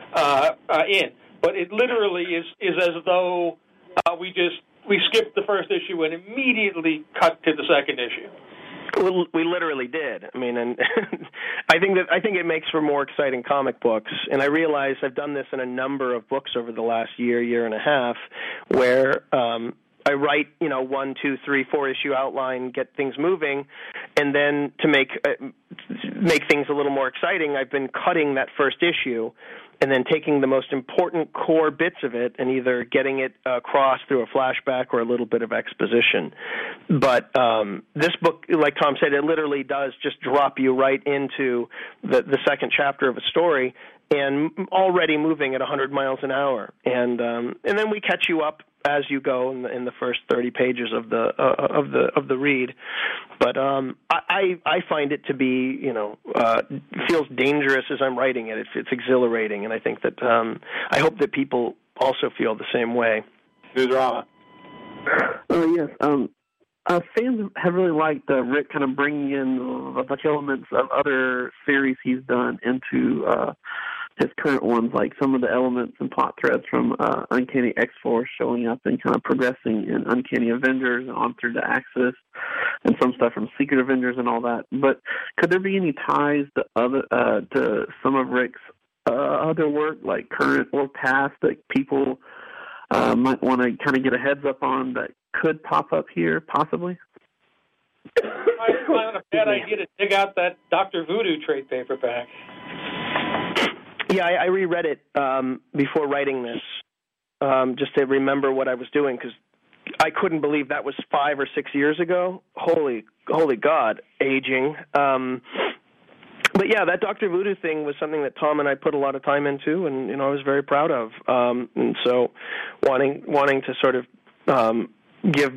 in. But it literally is as though we skipped the first issue and immediately cut to the second issue. Well, we literally did. I mean, and I think it makes for more exciting comic books. And I realize I've done this in a number of books over the last year and a half, where I write, 1, 2, 3, 4 issue outline, get things moving, and then to make things a little more exciting, I've been cutting that first issue and then taking the most important core bits of it and either getting it across through a flashback or a little bit of exposition. But this book, like Tom said, it literally does just drop you right into the second chapter of a story and already moving at 100 miles an hour. And then we catch you up as you go in the first 30 pages of the read. But I find it to be, feels dangerous as I'm writing it. It's exhilarating, and I think that I hope that people also feel the same way. Newsarama. Oh, yes. Fans have really liked Rick kind of bringing in the elements of other series he's done into his current ones, like some of the elements and plot threads from Uncanny X-Force showing up and kind of progressing in Uncanny Avengers and on through to Axis, and some stuff from Secret Avengers and all that. But could there be any ties to some of Rick's other work, like current or past, that people might want to kind of get a heads up on that could pop up here, possibly? It's not a bad idea to dig out that Dr. Voodoo trade paperback. Yeah, I reread it before writing this, just to remember what I was doing, because I couldn't believe that was 5 or 6 years ago. Holy God, aging. But yeah, that Dr. Voodoo thing was something that Tom and I put a lot of time into, and I was very proud of. And so, wanting to sort of give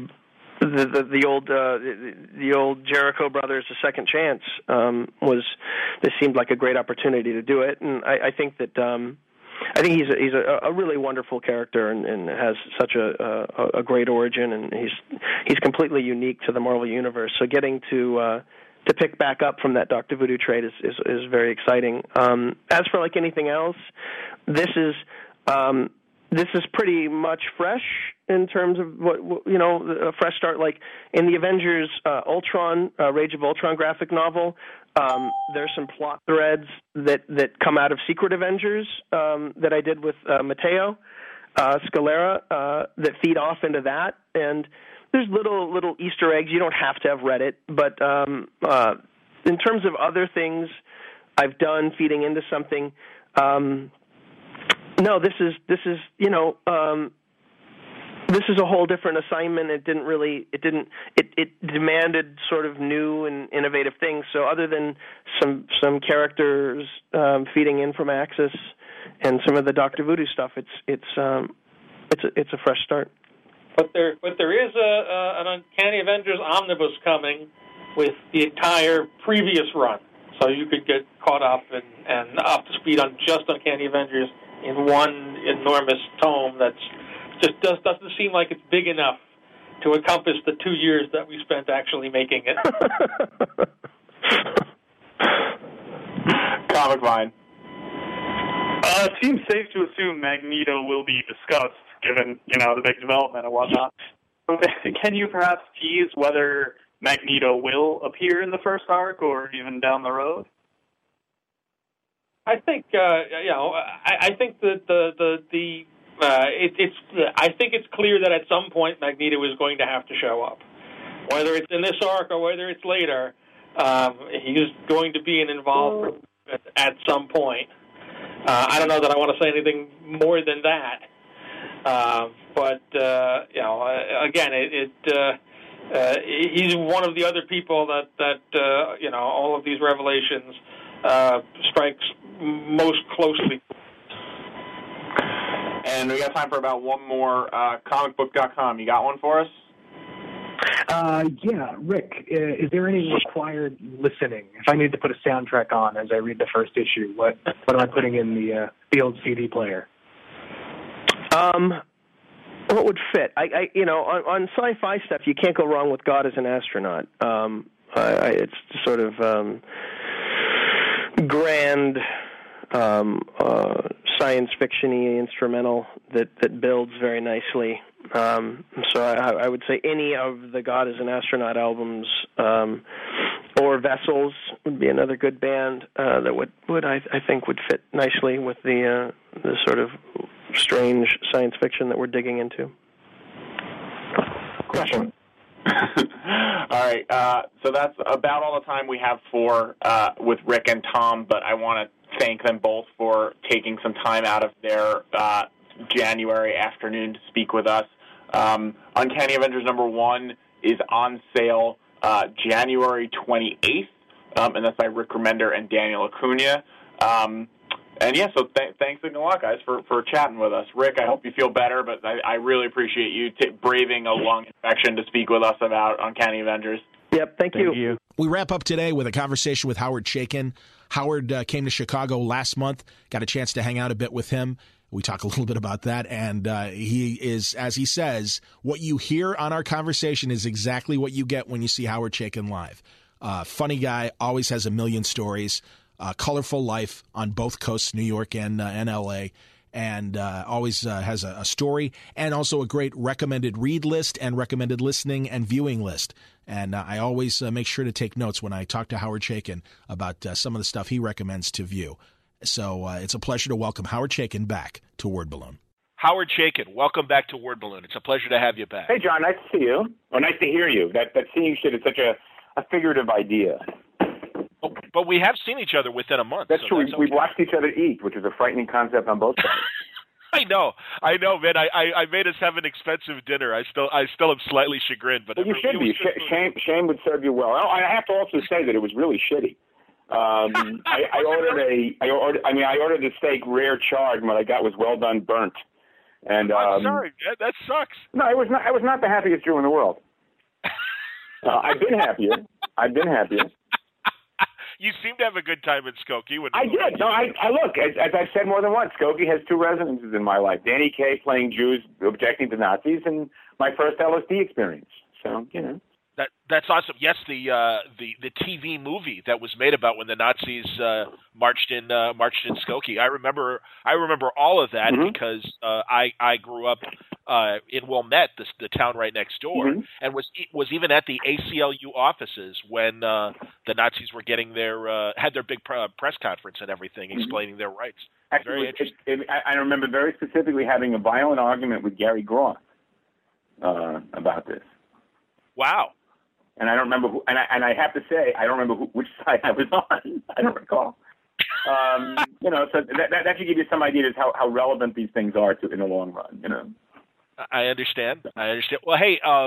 the old Jericho brothers a second chance this seemed like a great opportunity to do it, and I think that he's a really wonderful character and has such a great origin, and he's completely unique to the Marvel universe. So getting to pick back up from that Dr. Voodoo trade is very exciting. As for like anything else, this is pretty much fresh in terms of what a fresh start. Like in the Avengers Ultron, Rage of Ultron graphic novel, there's some plot threads that come out of Secret Avengers that I did with Matteo Scalera that feed off into that, and there's little Easter eggs. You don't have to have read it, but in terms of other things I've done feeding into something. No, this is a whole different assignment. It demanded sort of new and innovative things. So other than some characters feeding in from Axis, some of the Dr. Voodoo stuff. It's a fresh start. But there is an Uncanny Avengers omnibus coming with the entire previous run, so you could get caught up and up to speed on just Uncanny Avengers in one enormous tome that just doesn't seem like it's big enough to encompass the 2 years that we spent actually making it. Comic Vine. It seems safe to assume Magneto will be discussed, given, the big development and whatnot. Can you perhaps tease whether Magneto will appear in the first arc or even down the road? I think, I think that I think it's clear that at some point Magneto is going to have to show up, whether it's in this arc or whether it's later. He's going to be involved at some point. I don't know that I want to say anything more than that. But again, he's one of the other people that all of these revelations strikes most closely. And we got time for about one more. Comicbook.com. You got one for us? Yeah, Rick, is there any required listening? If I need to put a soundtrack on as I read the first issue, what am I putting in the old CD player? What would fit? On sci-fi stuff, you can't go wrong with God as an Astronaut. It's sort of grand science fiction-y instrumental that builds very nicely. So I would say any of the God as an Astronaut albums, or Vessels would be another good band that I think would fit nicely with the sort of strange science fiction that we're digging into. Question. All right. So that's about all the time we have for with Rick and Tom, but I want to thank them both for taking some time out of their January afternoon to speak with us. Uncanny Avengers #1 is on sale January 28th, and that's by Rick Remender and Daniel Acuna. So thanks a lot, guys, for chatting with us. Rick, I hope you feel better, but I really appreciate you braving a lung infection to speak with us about Uncanny Avengers. Yep, thank you. We wrap up today with a conversation with Howard Chaykin. Howard came to Chicago last month, got a chance to hang out a bit with him. We talk a little bit about that, and he is, as he says, what you hear on our conversation is exactly what you get when you see Howard Chaykin live. Funny guy, always has a million stories, colorful life on both coasts, New York and L.A., and always has a story and also a great recommended read list and recommended listening and viewing list. And I always make sure to take notes when I talk to Howard Chaykin about some of the stuff he recommends to view. So it's a pleasure to welcome Howard Chaykin back to Word Balloon. Howard Chaykin, welcome back to Word Balloon. It's a pleasure to have you back. Hey, John, nice to see you. Or nice to hear you. That seeing shit is such a figurative idea. But we have seen each other within a month. That's true. We've watched each other eat, which is a frightening concept on both sides. I know, man. I made us have an expensive dinner. I still am slightly chagrined, but well, you should be. Shame would serve you well. Oh, I have to also say that it was really shitty. I ordered the steak rare charred, and what I got was well done burnt. And I'm sorry, that sucks. No, it was not the happiest Jew in the world. I've been happier. You seem to have a good time in Skokie. I did. No, I look, as I've said more than once, Skokie has two resonances in my life. Danny Kaye playing Jews objecting to Nazis, and my first LSD experience. So, That's awesome. Yes, the TV movie that was made about when the Nazis marched in Skokie. I remember all of that because I grew up in Wilmette, the town right next door, and was even at the ACLU offices when the Nazis were getting had their big press conference and everything, explaining their rights. Actually, very interesting. I remember very specifically having a violent argument with Gary Groth about this. Wow. And I don't remember who, and I have to say, I don't remember which side I was on. I don't recall. So that should give you some idea of how relevant these things are in the long run. I understand. Well, hey,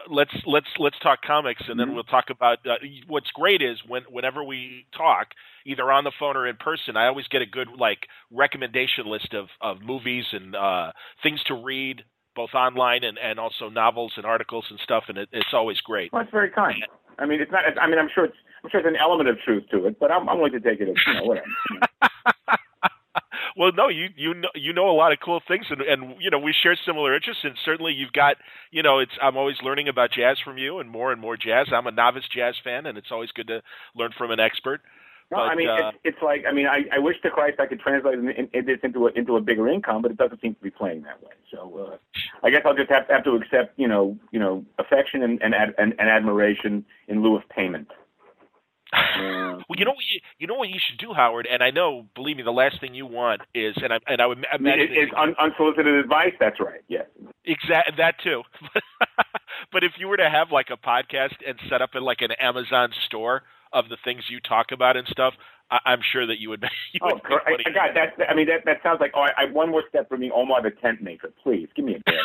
let's talk comics, and then we'll talk about what's great is whenever we talk, either on the phone or in person, I always get a good recommendation list of movies and things to read, both online and also novels and articles and stuff, and it's always great. Well, that's very kind. I mean, it's not. I mean, I'm sure there's an element of truth to it, but I'm willing to take it as whatever. Well, no, you know a lot of cool things, and we share similar interests, and certainly you've got I'm always learning about jazz from you and more jazz. I'm a novice jazz fan, and it's always good to learn from an expert. No, but, I mean it's like I wish to Christ I could translate this into a bigger income, but it doesn't seem to be playing that way. So I guess I'll just have to accept affection and admiration in lieu of payment. Well, you know what you should do, Howard, and I know, believe me, the last thing you want is, and I would imagine it's unsolicited advice. That's right. Yes, exactly that too. But if you were to have like a podcast and set up in like an Amazon store of the things you talk about and stuff, I'm sure that you would. God, that sounds like one more step for me, Omar the tent maker. Please give me a break.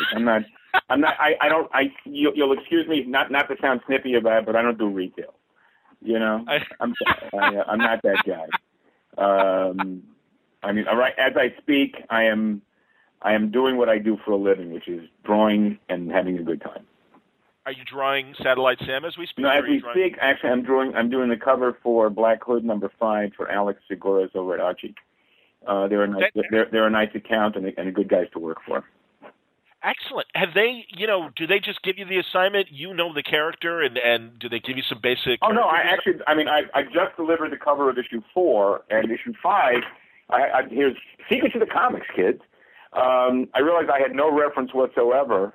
You'll excuse me not to sound snippy about it, but I don't do retail. I'm not that guy. I mean, all right. As I speak, I am doing what I do for a living, which is drawing and having a good time. Are you drawing Satellite Sam as we speak? No, as we speak, actually, I'm doing the cover for Black Hood #5 for Alex Seguras over at Archie. They're a nice account and good guys to work for. Excellent. Have they, do they just give you the assignment? You know the character, and do they give you some basic? Oh no, I just delivered the cover of issue 4 and issue 5. Here's secret to the comics, kids. I realized I had no reference whatsoever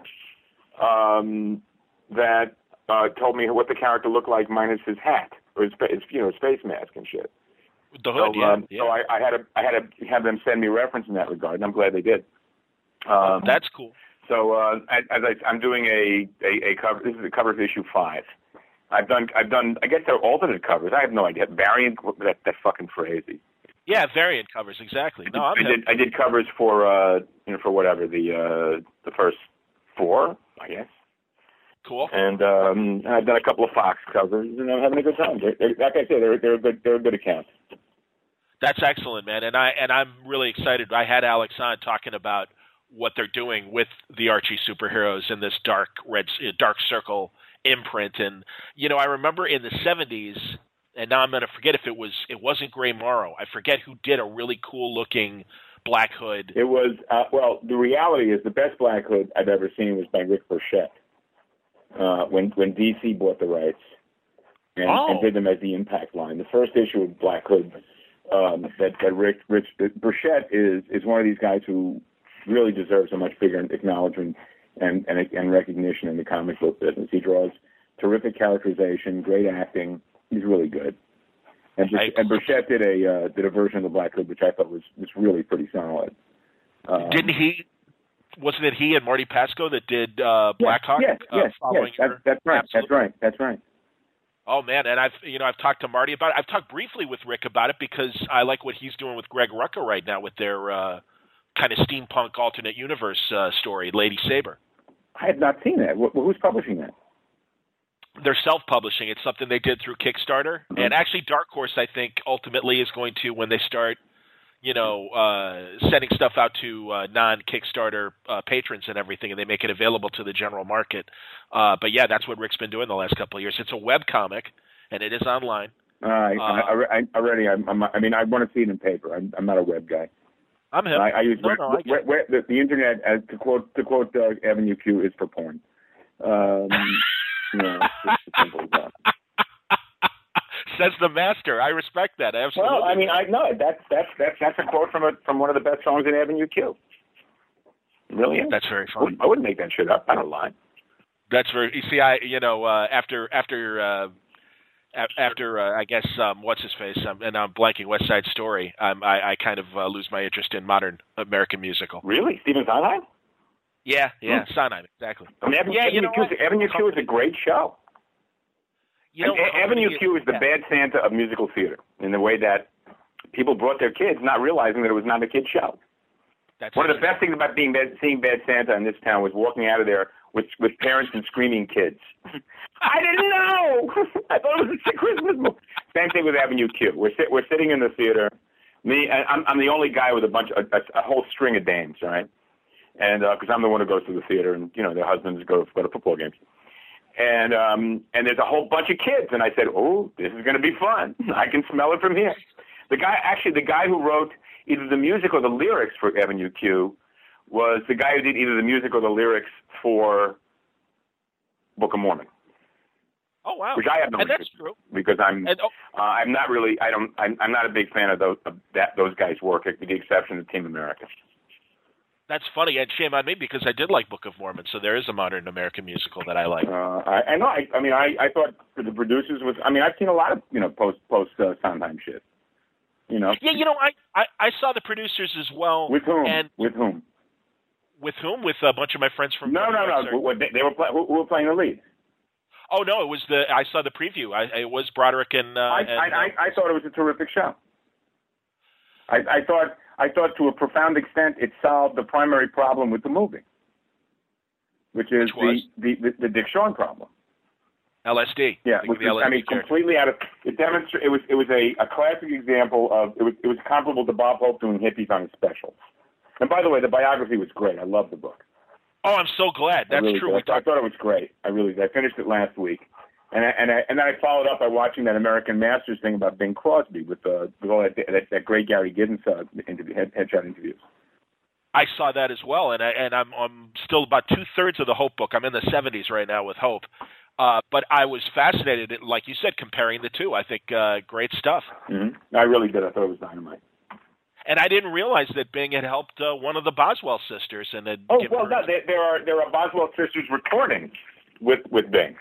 that told me what the character looked like minus his hat or his space mask and shit. The hood, So I had to have them send me reference in that regard, and I'm glad they did. That's cool. So I'm doing a cover. This is the cover of issue 5. I've done. I guess they're alternate covers. I have no idea. Variant. That's fucking crazy. Yeah, variant covers exactly. No, I did covers for for whatever the first 4, I guess. Cool. And I've done a couple of Fox covers, and I'm having a good time. Like I say, they're a good account. That's excellent, man. And I'm really excited. I had Alex on talking about what they're doing with the Archie superheroes in this dark circle imprint. And, I remember in the 70s, and now I'm going to forget if it wasn't Gray Morrow. I forget who did a really cool looking Black Hood. It was, the reality is the best Black Hood I've ever seen was by Rick Burchett. When DC bought the rights and did them as the Impact line. The first issue of Black Hood, that Rick Burchett is one of these guys who really deserves a much bigger acknowledgement and recognition in the comic book business. He draws terrific characterization, great acting. He's really good. And Burchett did a version of the Black Hood which I thought was really pretty solid. Didn't he? Wasn't it he and Marty Pasco that did Blackhawk? Yes. That's right. That's right. Oh man, and I've talked to Marty about it. I've talked briefly with Rick about it because I like what he's doing with Greg Rucka right now with their kind of steampunk alternate universe story, Lady Saber. I have not seen that. Who's publishing that? They're self-publishing. It's something they did through Kickstarter, and actually Dark Horse, I think, ultimately is going to, when they start, sending stuff out to non-Kickstarter patrons and everything, and they make it available to the general market. But yeah, that's what Rick's been doing the last couple of years. It's a web comic, and it is online. I want to see it in paper. I'm not a web guy. I'm him. I use the internet, as to quote Avenue Q, is for porn. It's just as simple as that. Says the master. I respect that. Absolutely. Well, I know that's a quote from one of the best songs in Avenue Q. Really? That's very funny. I wouldn't make that shit up. I don't lie. That's very. You see, after I guess what's his face, and I'm blanking, West Side Story. I kind of lose my interest in modern American musical. Really, Stephen Sondheim? Yeah, Sondheim, exactly. Avenue Q is a great show. Avenue Q is the bad Santa of musical theater in the way that people brought their kids, not realizing that it was not a kid's show. One of the best things about seeing Bad Santa in this town was walking out of there with parents and screaming kids. I didn't know. I thought it was a Christmas movie. Same thing with Avenue Q. We're sitting in the theater. I'm the only guy with a whole string of dames, right? And because I'm the one who goes to the theater, and their husbands go to football games. And there's a whole bunch of kids, and I said, "Oh, this is going to be fun. I can smell it from here." The guy who wrote either the music or the lyrics for Avenue Q was the guy who did either the music or the lyrics for Book of Mormon. Oh wow! Which I have no interest in, because I'm not really I'm not a big fan of those guys' work, with the exception of Team America. That's funny, and shame on me because I did like Book of Mormon, so there is a modern American musical that I like. I know. I thought for the producers was. I've seen a lot of post Sondheim shit. Yeah, I saw the producers as well. With whom? With whom? With a bunch of my friends from. No. They were who were playing the lead? Oh no, it was I saw the preview. It was Broderick and. I thought it was a terrific show. I thought to a profound extent it solved the primary problem with the movie, which is the Dick Shawn problem. LSD. Yeah, completely out of it. It was a classic example of it was comparable to Bob Hope doing hippies on his specials. And by the way, the biography was great. I love the book. Oh, I'm so glad. That's true. I thought it was great. I finished it last week, and then I followed up by watching that American Masters thing about Bing Crosby with all that great Gary Giddens headshot interviews. I saw that as well, and I'm still about 2/3 of the Hope book. I'm in the 70s right now with Hope, but I was fascinated, like you said, comparing the two. I think great stuff. Mm-hmm. I really did. I thought it was dynamite. And I didn't realize that Bing had helped one of the Boswell sisters. And there are Boswell sisters recordings with Bing.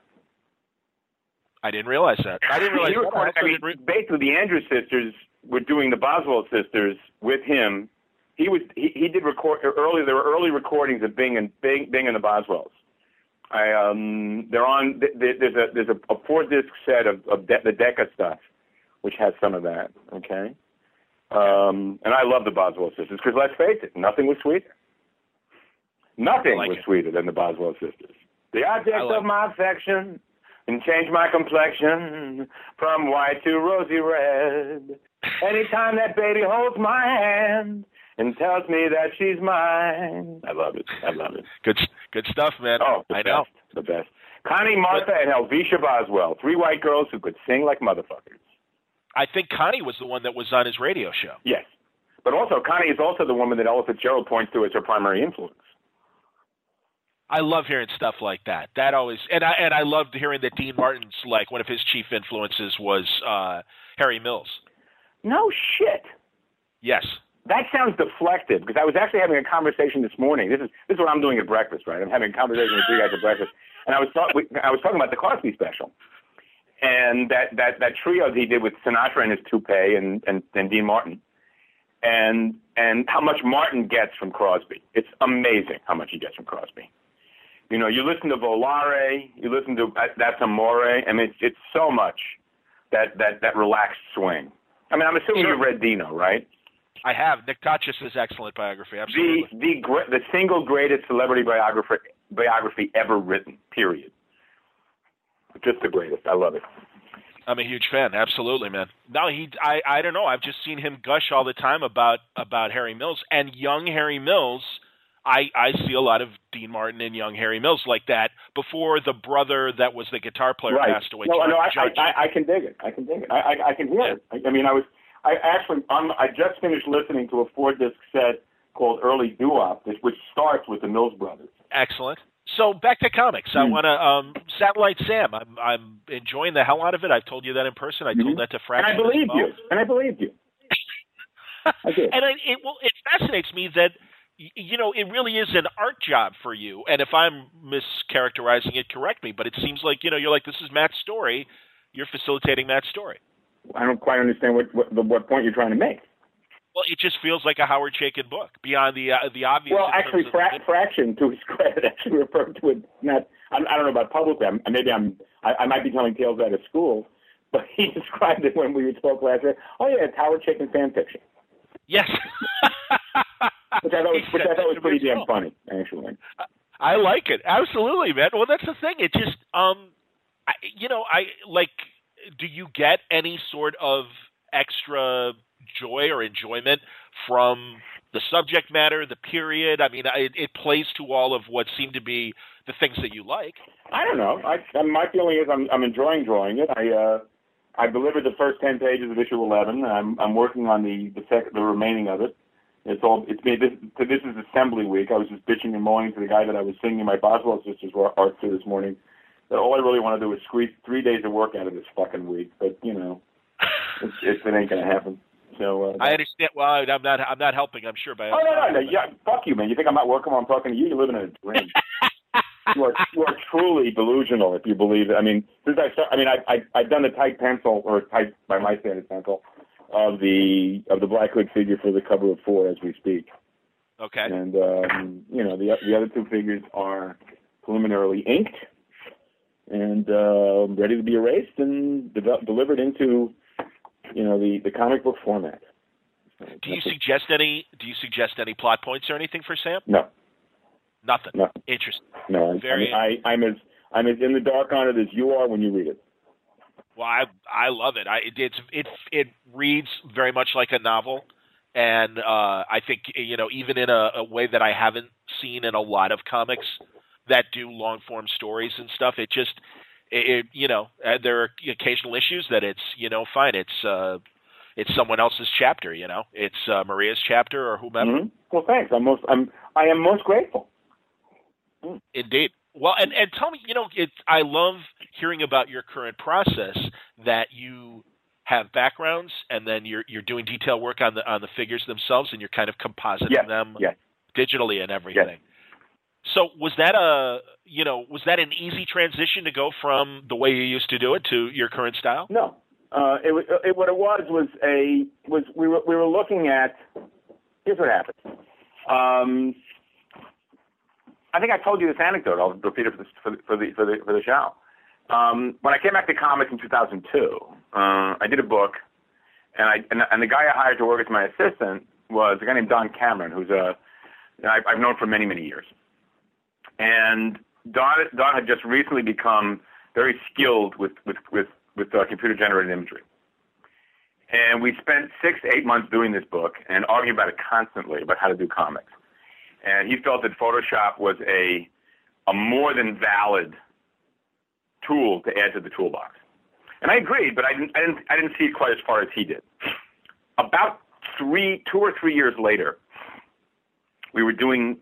I didn't realize that. Basically, the Andrews sisters were doing the Boswell sisters with him. He did record early. There were early recordings of Bing and the Boswells. They're on. There's a 4-disc set of the Decca stuff, which has some of that. Okay. And I love the Boswell sisters because let's face it, nothing was sweeter. Nothing was sweeter than the Boswell sisters. The object of my affection and change my complexion from white to rosy red. Anytime that baby holds my hand and tells me that she's mine. I love it. Good stuff, man. Oh, the best. Connie, Martha, and Helvetia Boswell, 3 white girls who could sing like motherfuckers. I think Connie was the one that was on his radio show. Yes. But also, Connie is also the woman that Ella Fitzgerald points to as her primary influence. I love hearing stuff like that. That always, and I loved hearing that Dean Martin's, like, one of his chief influences was Harry Mills. No shit. Yes. That sounds deflective, because I was actually having a conversation this morning. This is what I'm doing at breakfast, right? I'm having a conversation with 3 guys at breakfast, and I was talking about the Cosby special. And that trio he did with Sinatra and his toupee and Dean Martin, and how much Martin gets from Crosby. It's amazing how much he gets from Crosby. You listen to Volare, you listen to That's Amore. I mean, it's so much that relaxed swing. I mean, I'm assuming you read Dino, right? I have. Nick Tachis' excellent biography. Absolutely. The single greatest celebrity biography ever written. Period. Just the greatest. I love it. I'm a huge fan. Absolutely, man. No, I don't know. I've just seen him gush all the time about Harry Mills and young Harry Mills. I see a lot of Dean Martin and young Harry Mills like that before the brother that was the guitar player passed away. I can dig it. I can hear it. I mean, I just finished listening to a 4-disc set called Early Doo-Wop, which starts with the Mills Brothers. Excellent. So back to comics. I want to Satellite Sam. I'm enjoying the hell out of it. I've told you that in person. I told that to Fraction. And I believed you. I did. And it fascinates me that it really is an art job for you. And if I'm mischaracterizing it, correct me. But it seems like you're like, this is Matt's story. You're facilitating Matt's story. I don't quite understand what point you're trying to make. Well, it just feels like a Howard Chaykin book beyond the obvious. Well, actually, Fraction, to his credit, actually referred to it. I don't know about publicly. I might be telling tales out of school, but he described it when we spoke last year. Oh yeah, it's Howard Chaykin fan fiction. Yes. which I thought was pretty damn funny, actually. I like it. Absolutely, man. Well, that's the thing. It just, do you get any sort of extra joy or enjoyment from the subject matter, the period? I mean, it plays to all of what seem to be the things that you like. I don't know. My feeling is I'm enjoying drawing it. I delivered the first 10 pages of issue 11. I'm working on the remaining of it. This is assembly week. I was just bitching and moaning to the guy that I was singing my Boswell Sisters art to this morning that all I really want to do is squeeze 3 days of work out of this fucking week. But it ain't gonna happen. So I understand. Well, I'm not helping. I'm sure. No. Yeah, fuck you, man. You think I'm not working while I'm talking to you? You're living in a dream. You are truly delusional if you believe it. I mean, I've done the type pencil or type by my standard pencil of the Black Hood figure for the cover of 4 as we speak. Okay. And the other 2 figures are preliminarily inked and ready to be erased and delivered into the comic book format. Do you suggest any plot points or anything for Sam? No. Nothing. No. Interesting. No. I'm as in the dark on it as you are when you read it. Well, I love it. It reads very much like a novel, and I think even in a way that I haven't seen in a lot of comics that do long form stories and stuff. It just there are occasional issues that it's fine. It's someone else's chapter. It's Maria's chapter or whomever. Mm-hmm. Well, thanks. I am most grateful. Indeed. Well, and tell me, I love hearing about your current process that you have backgrounds and then you're doing detail work on the figures themselves and you're kind of compositing them digitally and everything. Yes. So was that an easy transition to go from the way you used to do it to your current style? No. What it was we were looking at. Here's what happened. I think I told you this anecdote. I'll repeat it for the show. When I came back to comics in 2002, I did a book, and the guy I hired to work as my assistant was a guy named Don Cameron, who's I've known for many, many years. And Don had just recently become very skilled with computer generated imagery. And we spent 6 to 8 months doing this book and arguing about it constantly about how to do comics. And he felt that Photoshop was a more than valid tool to add to the toolbox. And I agreed, but I didn't see it quite as far as he did. About 2 or 3 years later, we were doing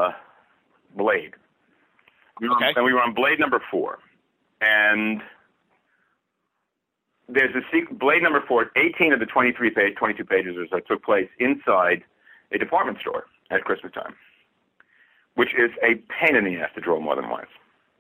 Blade. And we were on Blade number 4. And there's Blade number 4, 18 of the 22 pages or so took place inside a department store at Christmas time, which is a pain in the ass to draw more than once.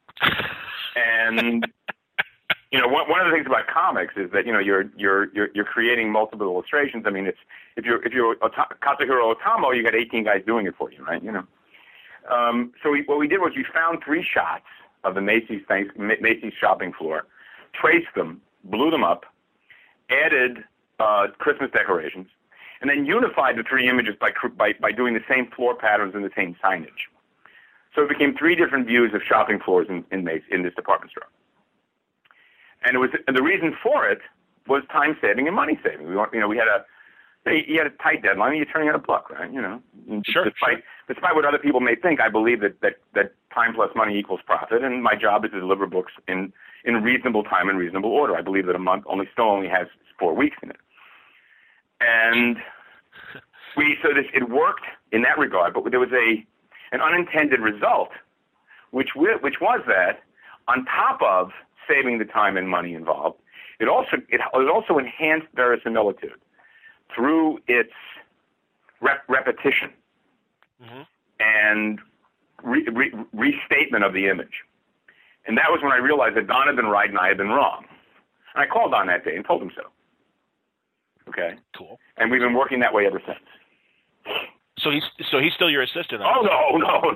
And one of the things about comics is that you're creating multiple illustrations. I mean, if you're Katsuhiro Otomo, you got 18 guys doing it for you, right? So what we did was we found 3 shots of the Macy's shopping floor, traced them, blew them up, added Christmas decorations, and then unified the 3 images by doing the same floor patterns and the same signage. So it became 3 different views of shopping floors in this department store. And the reason for it was time saving and money saving. You had a tight deadline and you're turning out a book, right? Sure. Despite what other people may think, I believe that time plus money equals profit, and my job is to deliver books in reasonable time and reasonable order. I believe that a month only has 4 weeks in it. And it worked in that regard, but there was an unintended result, which was that on top of saving the time and money involved, it also enhanced verisimilitude through its repetition and restatement of the image. And that was when I realized that Don had been right and I had been wrong. And I called Don that day and told him so. Okay. Cool. And we've been working that way ever since. So he's still your assistant. Oh no.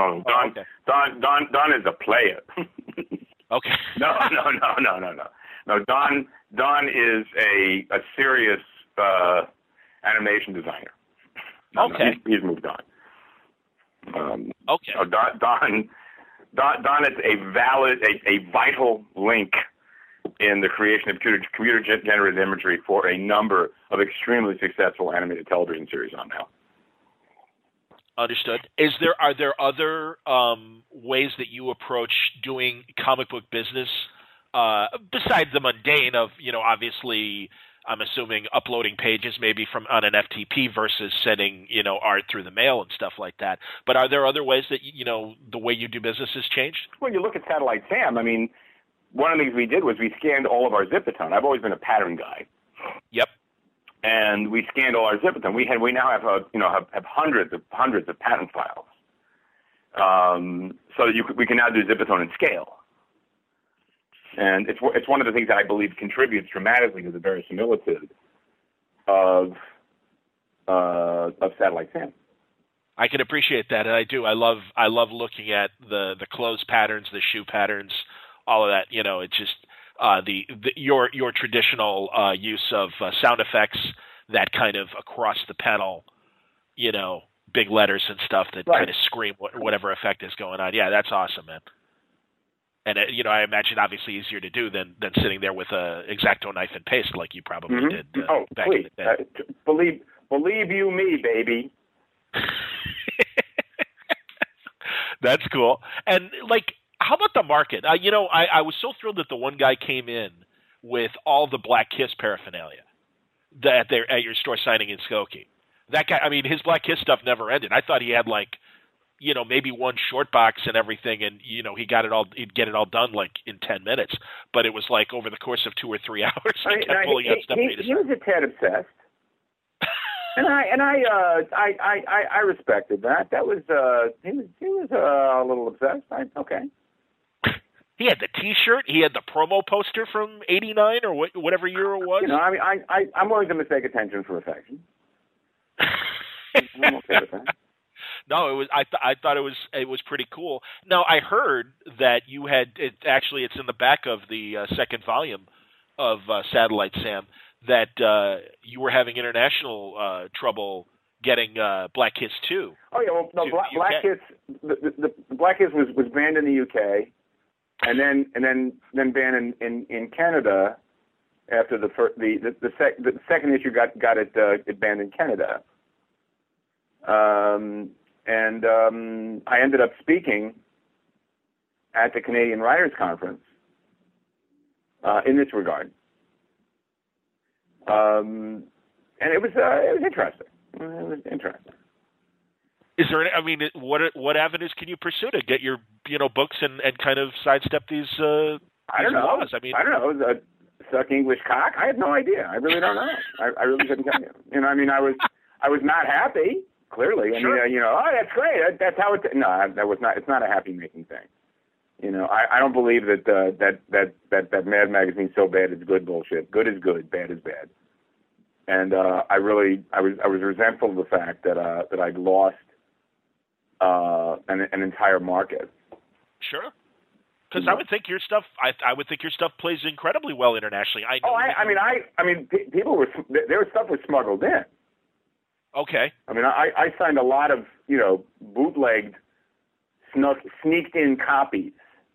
Don is a player. Okay. No. No, Don is a serious animation designer. No, he's moved on. Okay. Don is a vital link in the creation of computer-generated imagery for a number of extremely successful animated television series on now. Understood. Are there other ways that you approach doing comic book business besides the mundane of, obviously, I'm assuming uploading pages maybe from on an FTP versus sending, art through the mail and stuff like that. But are there other ways that, the way you do business has changed? Well, you look at Satellite Sam. I mean, one of the things we did was we scanned all of our Zipatone. I've always been a pattern guy. Yep. And we scanned all our Zipatone. We now have hundreds of pattern files. So that we can now do Zipatone in scale. And it's one of the things that I believe contributes dramatically to the verisimilitude of Satellite Sam. I can appreciate that, and I do. I love looking at the clothes patterns, the shoe patterns, all of that. It's just your traditional use of sound effects, that kind of across the panel, big letters and stuff that kind of scream whatever effect is going on. Yeah, that's awesome, man. And I imagine obviously easier to do than sitting there with a X-Acto knife and paste like you probably did back in the day. Believe you me, baby. That's cool. And how about the market? I was so thrilled that the one guy came in with all the Black Kiss paraphernalia at your store signing in Skokie. That guy, I mean, his Black Kiss stuff never ended. I thought he had maybe one short box and everything, and he'd get it all done in 10 minutes. But it was over the course of 2 or 3 hours. He kept pulling out stuff. He was a tad obsessed, and I respected that. That was he was a little obsessed. Okay. He had the T-shirt. He had the promo poster from '89 or whatever year it was. I'm willing to mistake attention for affection. I'm okay with that. No, it was. I thought it was pretty cool. Now I heard that you had it. Actually, it's in the back of the second volume of Satellite Sam that you were having international trouble getting Black Kiss 2. Oh yeah, well, no, Black Kiss. The Black Kiss was banned in the UK, and then banned in Canada after the second issue got it banned in Canada. And I ended up speaking at the Canadian Writers Conference in this regard, and it was interesting. It was interesting. Is there? What avenues can you pursue to get your books and kind of sidestep these? I don't know. Laws? I don't know. Suck English cock? I have no idea. I really don't know. I really couldn't tell you. I was not happy. Clearly, sure. Oh, that's great. That's how it. No, that was not. It's not a happy-making thing. I don't believe that Mad Magazine's so bad it's good bullshit. Good is good, bad is bad. And I was resentful of the fact that I'd lost an entire market. Sure. Because I would think your stuff. I would think your stuff plays incredibly well internationally. I know. People were. Their stuff was smuggled in. Okay. I signed a lot of, bootlegged, sneaked in copies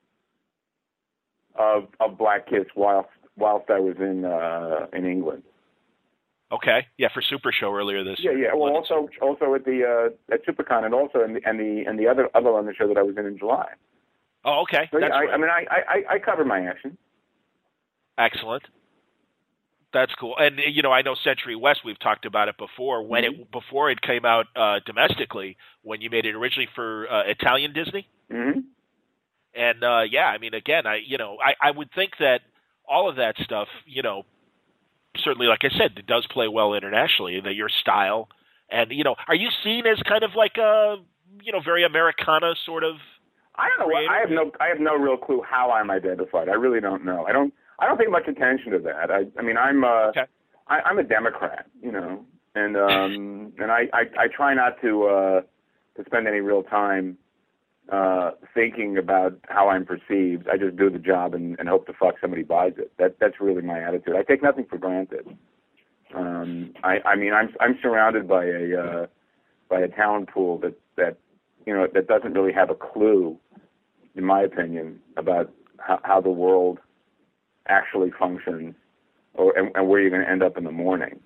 of Black Kiss whilst I was in England. Okay. Yeah, for Super Show earlier this year. Yeah. Well, also at the at SuperCon, and also in the other London show that I was in July. Oh, okay. So, That's right. I cover my action. Excellent. That's cool. And I know Century West. We've talked about it before. When before it came out domestically, when you made it originally for Italian Disney. Mm-hmm. And again, I would think that all of that stuff, certainly, like I said, it does play well internationally. That your style, and are you seen as kind of like a very Americana sort of? I don't know. Creator? I have no real clue how I'm identified. I really don't know. I don't pay much attention to that. I'm a Democrat, and I try not to spend any real time thinking about how I'm perceived. I just do the job and hope to fuck somebody buys it. That's really my attitude. I take nothing for granted. I'm surrounded by by a talent pool that doesn't really have a clue, in my opinion, about how the world actually functions, and where you're going to end up in the morning.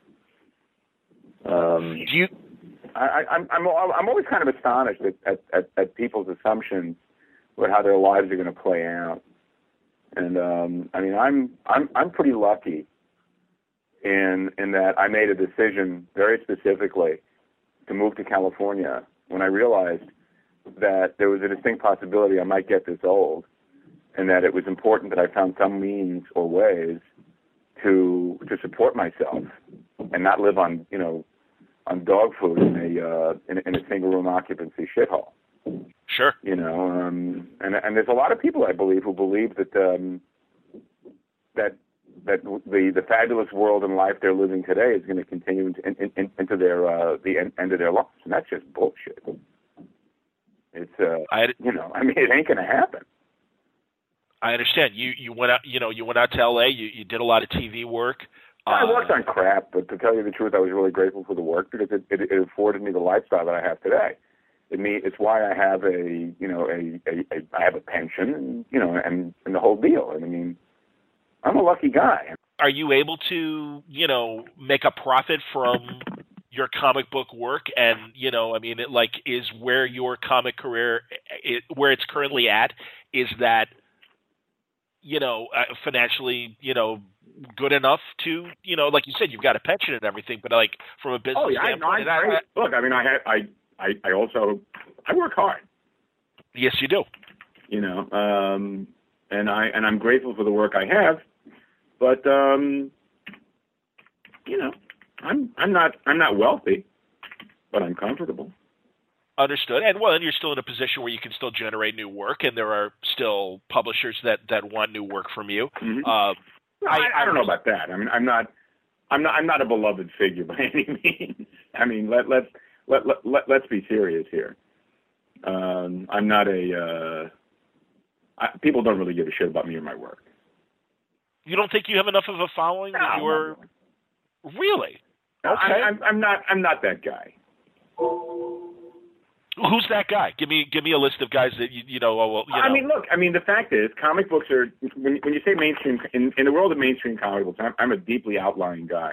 I'm always kind of astonished at people's assumptions about how their lives are going to play out. And I'm pretty lucky in that I made a decision very specifically to move to California when I realized that there was a distinct possibility I might get this old, and that it was important that I found some means or ways to support myself and not live on dog food in a single room occupancy shithole. Sure. And there's a lot of people, I believe, who believe that the fabulous world and life they're living today is going to continue into their the end of their lives, and that's just bullshit. It's it ain't going to happen. I understand. You went out. You went out to L.A. You did a lot of TV work. I worked on crap, but to tell you the truth, I was really grateful for the work because it afforded me the lifestyle that I have today. It's why I have I have a pension, and the whole deal. And I mean, I'm a lucky guy. Are you able to, make a profit from your comic book work? And, is where your comic career, where it's currently at, is that, financially, good enough to, like you said, you've got a pension and everything, but like from a business standpoint. Look, I mean, I also work hard. Yes, you do. And I'm grateful for the work I have, but I'm not wealthy, but I'm comfortable. Understood. And you're still in a position where you can still generate new work, and there are still publishers that want new work from you. Mm-hmm. I don't know about that. I mean, I'm not a beloved figure by any means. I mean, let's be serious here. I'm not people don't really give a shit about me or my work. You don't think you have enough of a following that you're really? Okay. I'm not that guy. Who's that guy? Give me a list of guys that you know. I mean, look. I mean, the fact is, comic books are when you say mainstream in the world of mainstream comic books. I'm a deeply outlying guy.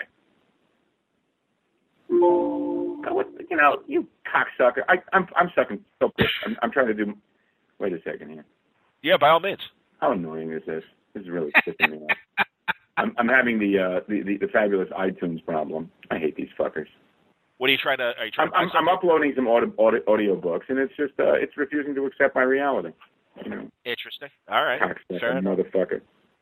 You cocksucker! I'm sucking so quick. I'm trying to do. Wait a second here. Yeah, by all means. How annoying is this? This is really pissing me off. I'm having the fabulous iTunes problem. I hate these fuckers. What are you trying to? Are you trying I'm uploading some audio books, and it's just it's refusing to accept my reality. Interesting. All right. Fair motherfucker.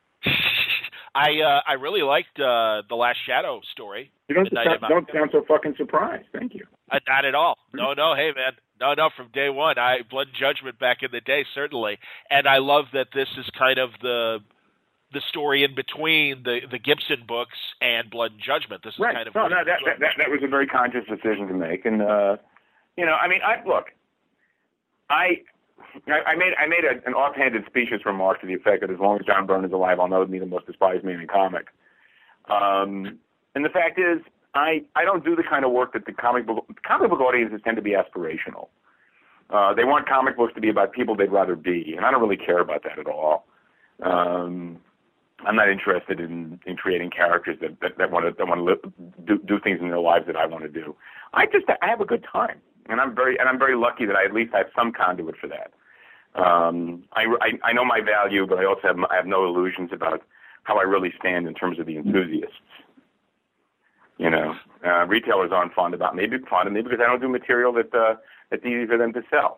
I really liked the Last Shadow story. You don't sound so fucking surprised. Thank you. Not at all. No. Hey, man. No. From day one, Blood and Judgment back in the day, certainly, and I love that this is kind of the story in between the Gibson books and Blood and Judgment. This is right. kind of that was a very conscious decision to make, and I mean, I made an offhanded specious remark to the effect that as long as John Byrne is alive, I'll never be the most despised man in comic. And the fact is, I don't do the kind of work that the comic book audiences tend to be aspirational. They want comic books to be about people they'd rather be, and I don't really care about that at all. I'm not interested in creating characters that want to do things in their lives that I want to do. I have a good time, and I'm very lucky that I at least have some conduit for that. I know my value, but I also have no illusions about how I really stand in terms of the enthusiasts. Retailers aren't fond of me because I don't do material that's easy for them to sell.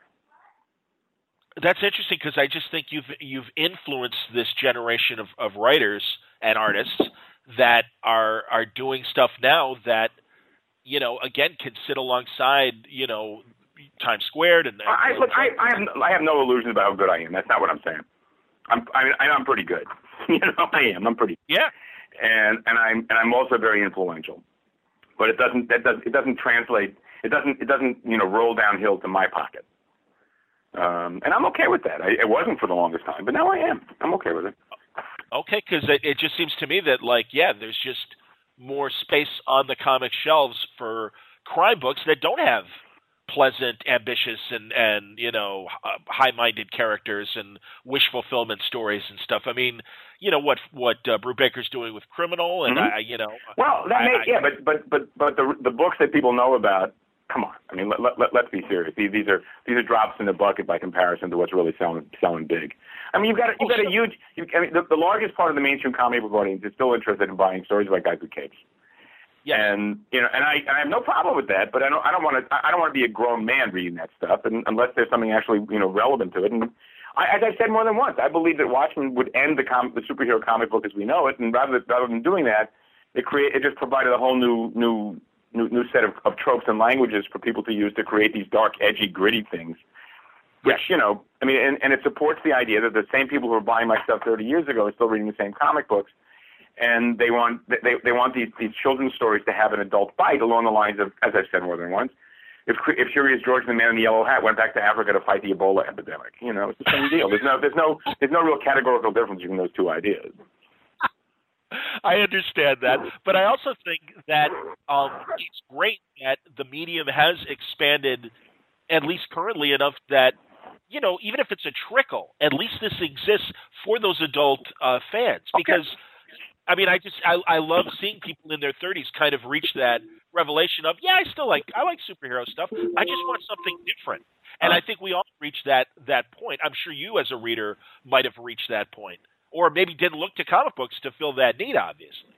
That's interesting because I just think you've influenced this generation of writers and artists that are doing stuff now that again can sit alongside Times Squared and. I have no illusions about how good I am. That's not what I'm saying. I'm pretty good. I am. I'm pretty. Yeah. And I'm also very influential, but it doesn't translate. It doesn't roll downhill to my pocket. And I'm okay with that. It wasn't for the longest time, but now I am. I'm okay with it. Okay, because it just seems to me that there's just more space on the comic shelves for crime books that don't have pleasant, ambitious, and high-minded characters and wish fulfillment stories and stuff. I mean, you know what Brubaker's doing with Criminal, and Well, but the books that people know about. Come on, I mean, let's be serious. These are drops in the bucket by comparison to what's really selling big. I mean, you've got a huge. The largest part of the mainstream comic book audience is still interested in buying stories about guys with capes. Yeah, and I have no problem with that, but I don't want to be a grown man reading that stuff, and unless there's something actually relevant to it. And as I've said more than once, I believe that Watchmen would end the superhero comic book as we know it, and rather than doing that, it just provided a whole new set of tropes and languages for people to use to create these dark, edgy, gritty things. Which, and it supports the idea that the same people who were buying my stuff 30 years ago are still reading the same comic books, and they want these children's stories to have an adult bite along the lines of, as I've said more than once, if Curious George and the Man in the Yellow Hat went back to Africa to fight the Ebola epidemic, it's the same deal. There's no real categorical difference between those two ideas. I understand that, but I also think that it's great that the medium has expanded, at least currently, enough that, even if it's a trickle, at least this exists for those adult fans. Because, I mean, I love seeing people in their 30s kind of reach that revelation of, I like superhero stuff. I just want something different. And I think we all reach that point. I'm sure you as a reader might have reached that point. Or maybe didn't look to comic books to fill that need, obviously.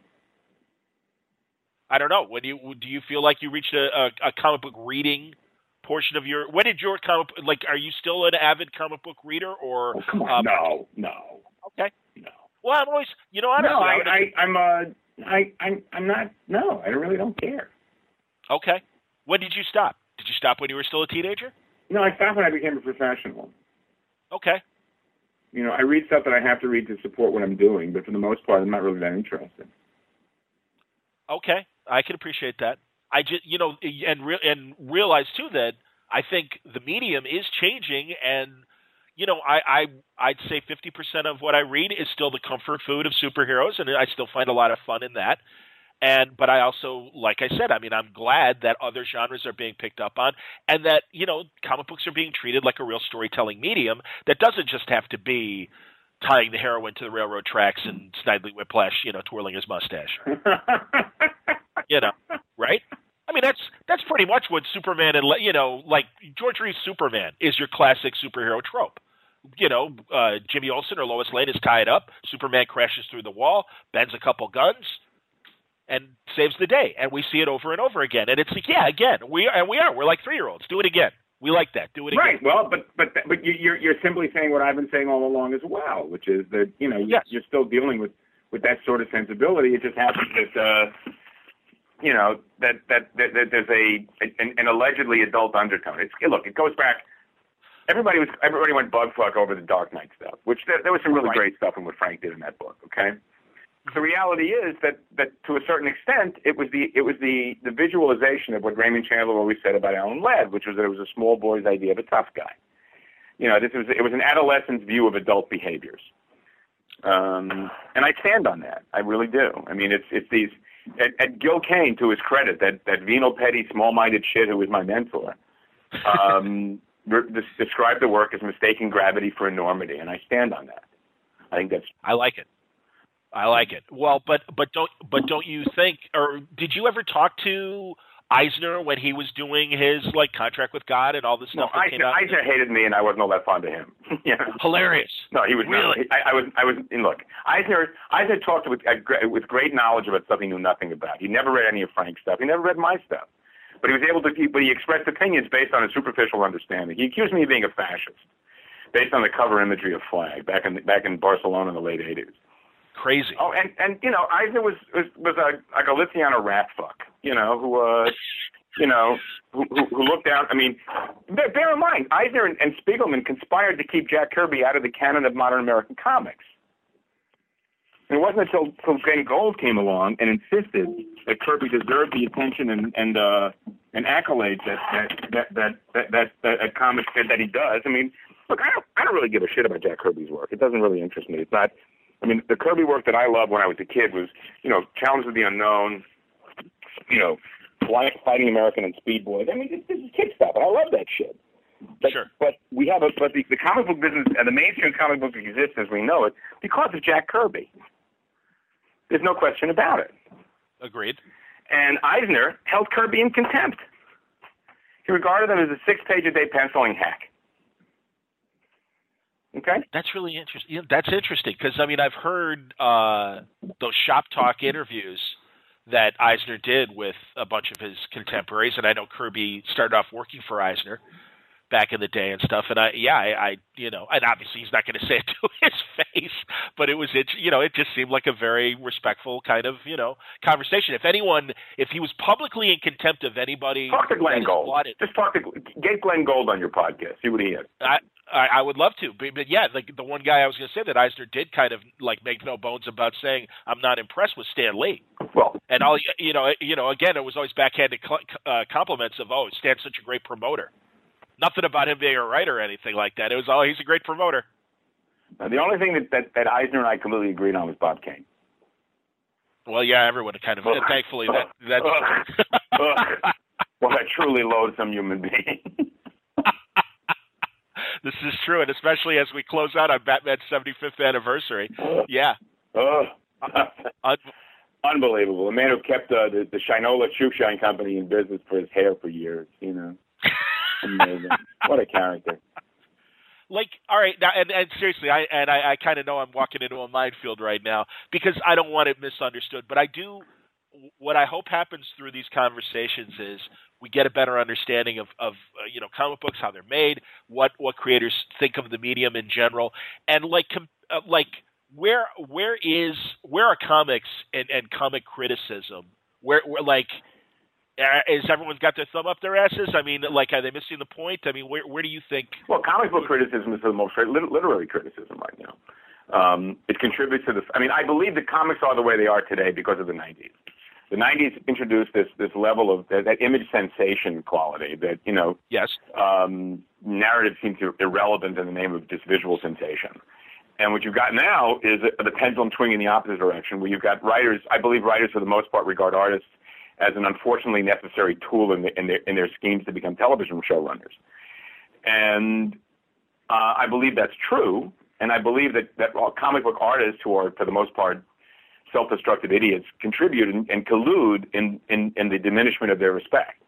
I don't know. Do you feel like you reached a comic book reading portion of your... When did your comic... are you still an avid comic book reader? Or come on, no. Okay. No. Well, I'm always... honestly... I'm not... No, I really don't care. Okay. When did you stop? Did you stop when you were still a teenager? No, I stopped when I became a professional. Okay. I read stuff that I have to read to support what I'm doing, but for the most part, I'm not really that interested. Okay, I can appreciate that. I just, and realize too that I think the medium is changing, and I'd say 50% of what I read is still the comfort food of superheroes, and I still find a lot of fun in that. But I also, like I said, I'm glad that other genres are being picked up on, and that, comic books are being treated like a real storytelling medium that doesn't just have to be tying the heroine to the railroad tracks and Snidely Whiplash, twirling his mustache. Right? I mean, that's pretty much what Superman and, like George Reeves' Superman is your classic superhero trope. Jimmy Olsen or Lois Lane is tied up, Superman crashes through the wall, bends a couple guns, and saves the day, and we see it over and over again. And it's like, again, we're like 3-year-olds. Do it again. We like that. Do it again. Right. Well, but you're simply saying what I've been saying all along as well, which is that you're still dealing with that sort of sensibility. It just happens that that there's an allegedly adult undertone. It goes back. Everybody went bug fuck over the Dark Knight stuff, which there was some really great stuff in what Frank did in that book. Okay. The reality is that to a certain extent, it was the visualization of what Raymond Chandler always said about Alan Ladd, which was that it was a small boy's idea of a tough guy. It was an adolescent's view of adult behaviors, and I stand on that. I really do. I mean, it's these. At Gil Kane, to his credit, that venal, petty, small-minded shit who was my mentor, described the work as mistaking gravity for enormity, and I stand on that. I think that's. I like it. Well, but don't you think, or did you ever talk to Eisner when he was doing his Contract with God and all this stuff that came out? Eisner hated me, and I wasn't all that fond of him. Hilarious. No, he was really. I was. And look, Eisner talked with great knowledge about stuff he knew nothing about. He never read any of Frank's stuff. He never read my stuff. But he was able to. But he expressed opinions based on a superficial understanding. He accused me of being a fascist based on the cover imagery of Flag back in Barcelona in the late '80s. Crazy. Oh, and Eisner was a Galiciano rat fuck, who looked down. I mean, bear in mind, Eisner and Spiegelman conspired to keep Jack Kirby out of the canon of modern American comics. And it wasn't until Ben Gold came along and insisted that Kirby deserved the attention and accolades that comics that he does. I mean, look, I don't really give a shit about Jack Kirby's work. It doesn't really interest me. It's not. I mean, the Kirby work that I loved when I was a kid was, Challenge of the Unknown, Fighting American and Speed Boys. I mean, this is kid stuff, and I love that shit. But, sure. But we have the comic book business and the mainstream comic book exists as we know it because of Jack Kirby. There's no question about it. Agreed. And Eisner held Kirby in contempt. He regarded him as a 6-page-a-day penciling hack. Okay? That's really interesting. Yeah, that's interesting because, I mean, I've heard those shop talk interviews that Eisner did with a bunch of his contemporaries, and I know Kirby started off working for Eisner back in the day and stuff. And I you know, and obviously he's not going to say it to his face, but it just seemed like a very respectful kind of, conversation. If he was publicly in contempt of anybody, talk to Glenn Gould. Get Glenn Gould on your podcast. See what he is. I would love to, but yeah, like the one guy I was going to say that Eisner did kind of like make no bones about saying I'm not impressed with Stan Lee. Well, and again, it was always backhanded compliments of Stan's such a great promoter. Nothing about him being a writer or anything like that. It was he's a great promoter. The only thing that Eisner and I completely agreed on was Bob Kane. Well, yeah, everyone kind of. Thankfully, that's what a truly loathsome human being. This is true, and especially as we close out on Batman's 75th anniversary. Yeah. Unbelievable. A man who kept the Shinola Shoe Shine Company in business for his hair for years, Amazing. What a character. Like, all right, now, and seriously, I kind of know I'm walking into a minefield right now because I don't want it misunderstood, but I do. What I hope happens through these conversations is we get a better understanding of comic books, how they're made, what creators think of the medium in general, and where are comics and comic criticism? Where is everyone's got their thumb up their asses? I mean, are they missing the point? I mean, where do you think? Well, comic book criticism is the most literary criticism right now. It contributes to I believe that comics are the way they are today because of the 90s. The 90s introduced this level of that image sensation quality that, yes, narrative seems irrelevant in the name of just visual sensation. And what you've got now is the pendulum swinging in the opposite direction, where you've got writers. I believe writers, for the most part, regard artists as an unfortunately necessary tool in their schemes to become television showrunners. And I believe that's true. And I believe that comic book artists, who are, for the most part, self-destructive idiots, contribute and collude in the diminishment of their respect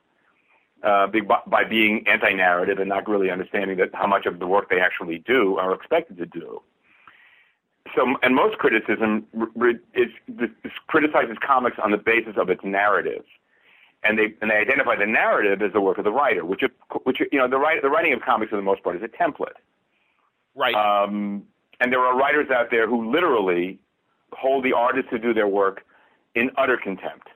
by being anti-narrative and not really understanding how much of the work they actually do are expected to do. So, and most criticism criticizes comics on the basis of its narrative, and they identify the narrative as the work of the writer, which the writing of comics for the most part is a template. Right. And there are writers out there who literally hold the artists who do their work in utter contempt.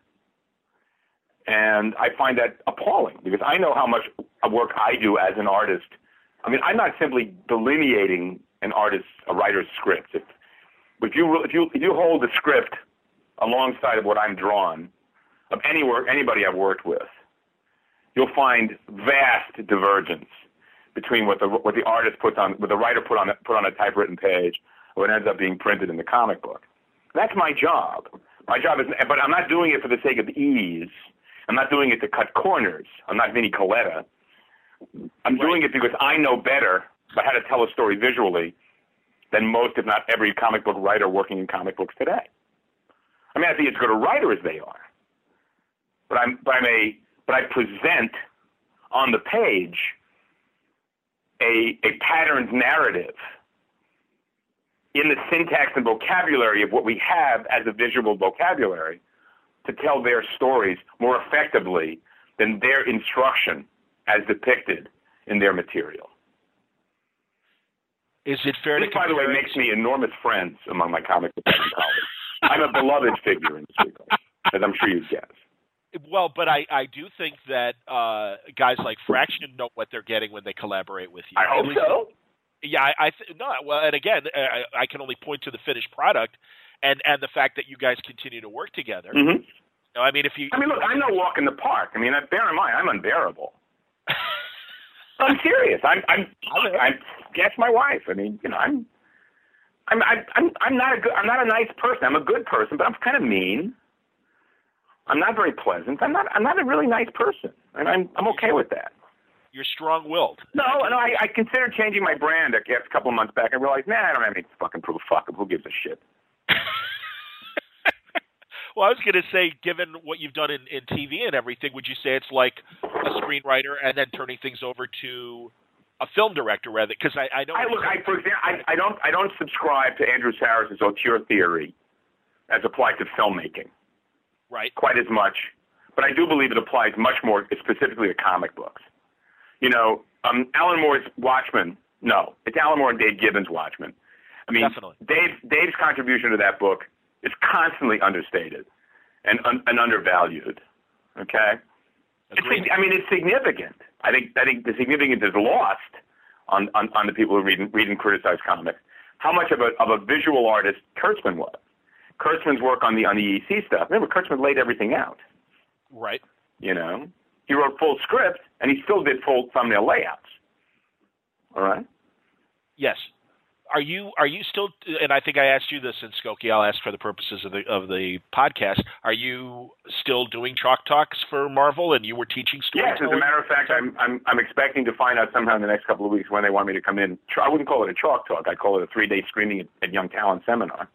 And I find that appalling because I know how much work I do as an artist. I mean, I'm not simply delineating a writer's script. If you hold the script alongside of what I'm drawn of anybody I've worked with, you'll find vast divergence between what the artist puts on, what the writer put on a typewritten page, or what ends up being printed in the comic book. That's my job. My job is, but I'm not doing it for the sake of ease. I'm not doing it to cut corners. I'm not Vinnie Coletta. I'm doing it because I know better about how to tell a story visually than most, if not every, comic book writer working in comic books today. I mean, I think as good a writer as they are, but I present on the page a patterned narrative in the syntax and vocabulary of what we have as a visual vocabulary to tell their stories more effectively than their instruction as depicted in their material. Is it fair this, to by the way, makes me enormous friends among my comic book colleagues. I'm a beloved figure in this regard, as I'm sure you'd guess. Well, but I do think that guys like Fraction know what they're getting when they collaborate with you. I hope so. Yeah, well, and again, I can only point to the finished product and the fact that you guys continue to work together. Mm-hmm. I mean, look, I'm no walk in the park. I mean, bear in mind, I'm unbearable. I'm serious. I'm guess my wife. I mean, I'm not a nice person. I'm a good person, but I'm kind of mean. I'm not very pleasant. I'm not a really nice person, and I'm okay with that. You're strong-willed. No, I considered changing my brand a couple of months back. I realized, I don't have any fucking proof. Fuck 'em. Who gives a shit? Well, I was going to say, given what you've done in TV and everything, would you say it's like a screenwriter and then turning things over to a film director rather? Because I know. For example, I don't subscribe to Andrew Sarris's auteur theory as applied to filmmaking. Right. Quite as much, but I do believe it applies much more specifically to comic books. You know, Alan Moore's Watchmen. No, it's Alan Moore and Dave Gibbons' Watchmen. I mean, definitely. Dave's contribution to that book is constantly understated and undervalued. Okay, it's significant. I think the significance is lost on the people who read and criticize comics. How much of a visual artist Kurtzman was. Kurtzman's work on the EC stuff. Remember, Kurtzman laid everything out. Right. You know, he wrote full script and he still did full thumbnail layouts. All right. Yes. Are you still? And I think I asked you this in Skokie. I'll ask for the purposes of the podcast. Are you still doing chalk talks for Marvel? And you were teaching storytelling? Yes, as a matter of fact, I'm expecting to find out sometime in the next couple of weeks when they want me to come in. I wouldn't call it a chalk talk. I'd call it a 3-day screening at Young Talent Seminar.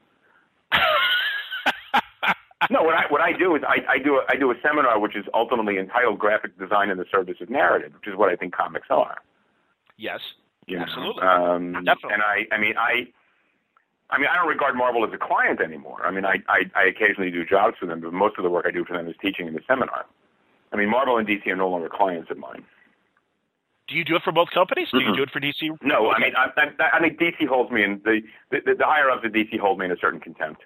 No, what I do is I do a seminar which is ultimately entitled Graphic Design in the Service of Narrative, which is what I think comics are. Yes. You absolutely. Definitely. And I don't regard Marvel as a client anymore. I mean, I occasionally do jobs for them, but most of the work I do for them is teaching in the seminar. I mean, Marvel and DC are no longer clients of mine. Do you do it for both companies? Do you do it for DC? No, okay. I think DC holds me in the higher ups of DC hold me in a certain contempt.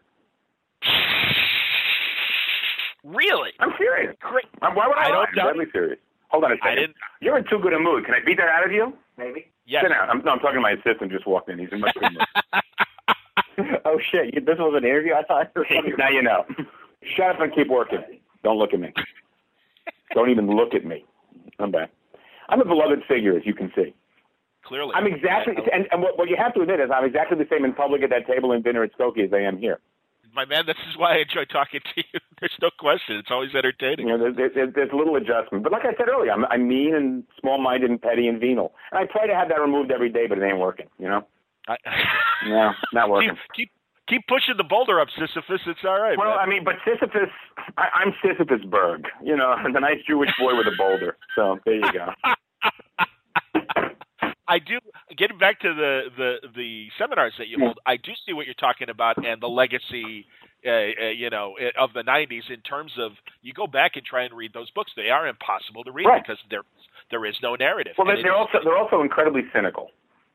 Really? I'm serious. Great. Why would I lie? I'm deadly serious. Hold on a second. You're in too good a mood. Can I beat that out of you? Maybe. Yes. Sit down. I'm talking to my assistant. Just walked in. He's in much good mood. Oh shit! This was an interview. I thought. Now you know. Shut up and keep working. Don't look at me. Don't even look at me. I'm back. I'm a beloved figure, as you can see. Clearly. I'm exactly, and what you have to admit is I'm exactly the same in public at that table and dinner at Skokie as I am here. My man, this is why I enjoy talking to you. There's no question. It's always entertaining. You know, there's little adjustment. But like I said earlier, I'm mean and small-minded and petty and venal. And I try to have that removed every day, but it ain't working, you know? No, not working. Keep pushing the boulder up, Sisyphus. It's all right, Well, man. I mean, but Sisyphus, I'm Sisyphusburg. You know, the nice Jewish boy with a boulder. So there you go. I do, getting back to the seminars that you hold, I do see what you're talking about and the legacy, of the 90s in terms of you go back and try and read those books. They are impossible to read because there is no narrative. Well, they're also incredibly cynical.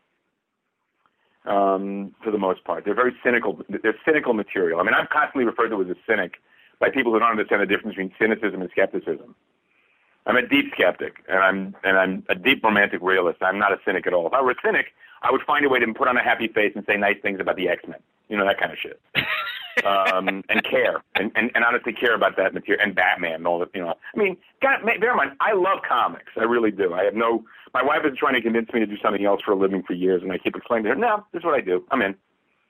For the most part, they're very cynical. They're cynical material. I mean, I'm constantly referred to as a cynic by people who don't understand the difference between cynicism and skepticism. I'm a deep skeptic, and I'm a deep romantic realist. I'm not a cynic at all. If I were a cynic, I would find a way to put on a happy face and say nice things about the X-Men, that kind of shit, and care, and honestly care about that material, and Batman, and all that. I mean, God, bear in mind, I love comics. I really do. My wife is trying to convince me to do something else for a living for years, and I keep explaining to her, no, this is what I do. I'm in.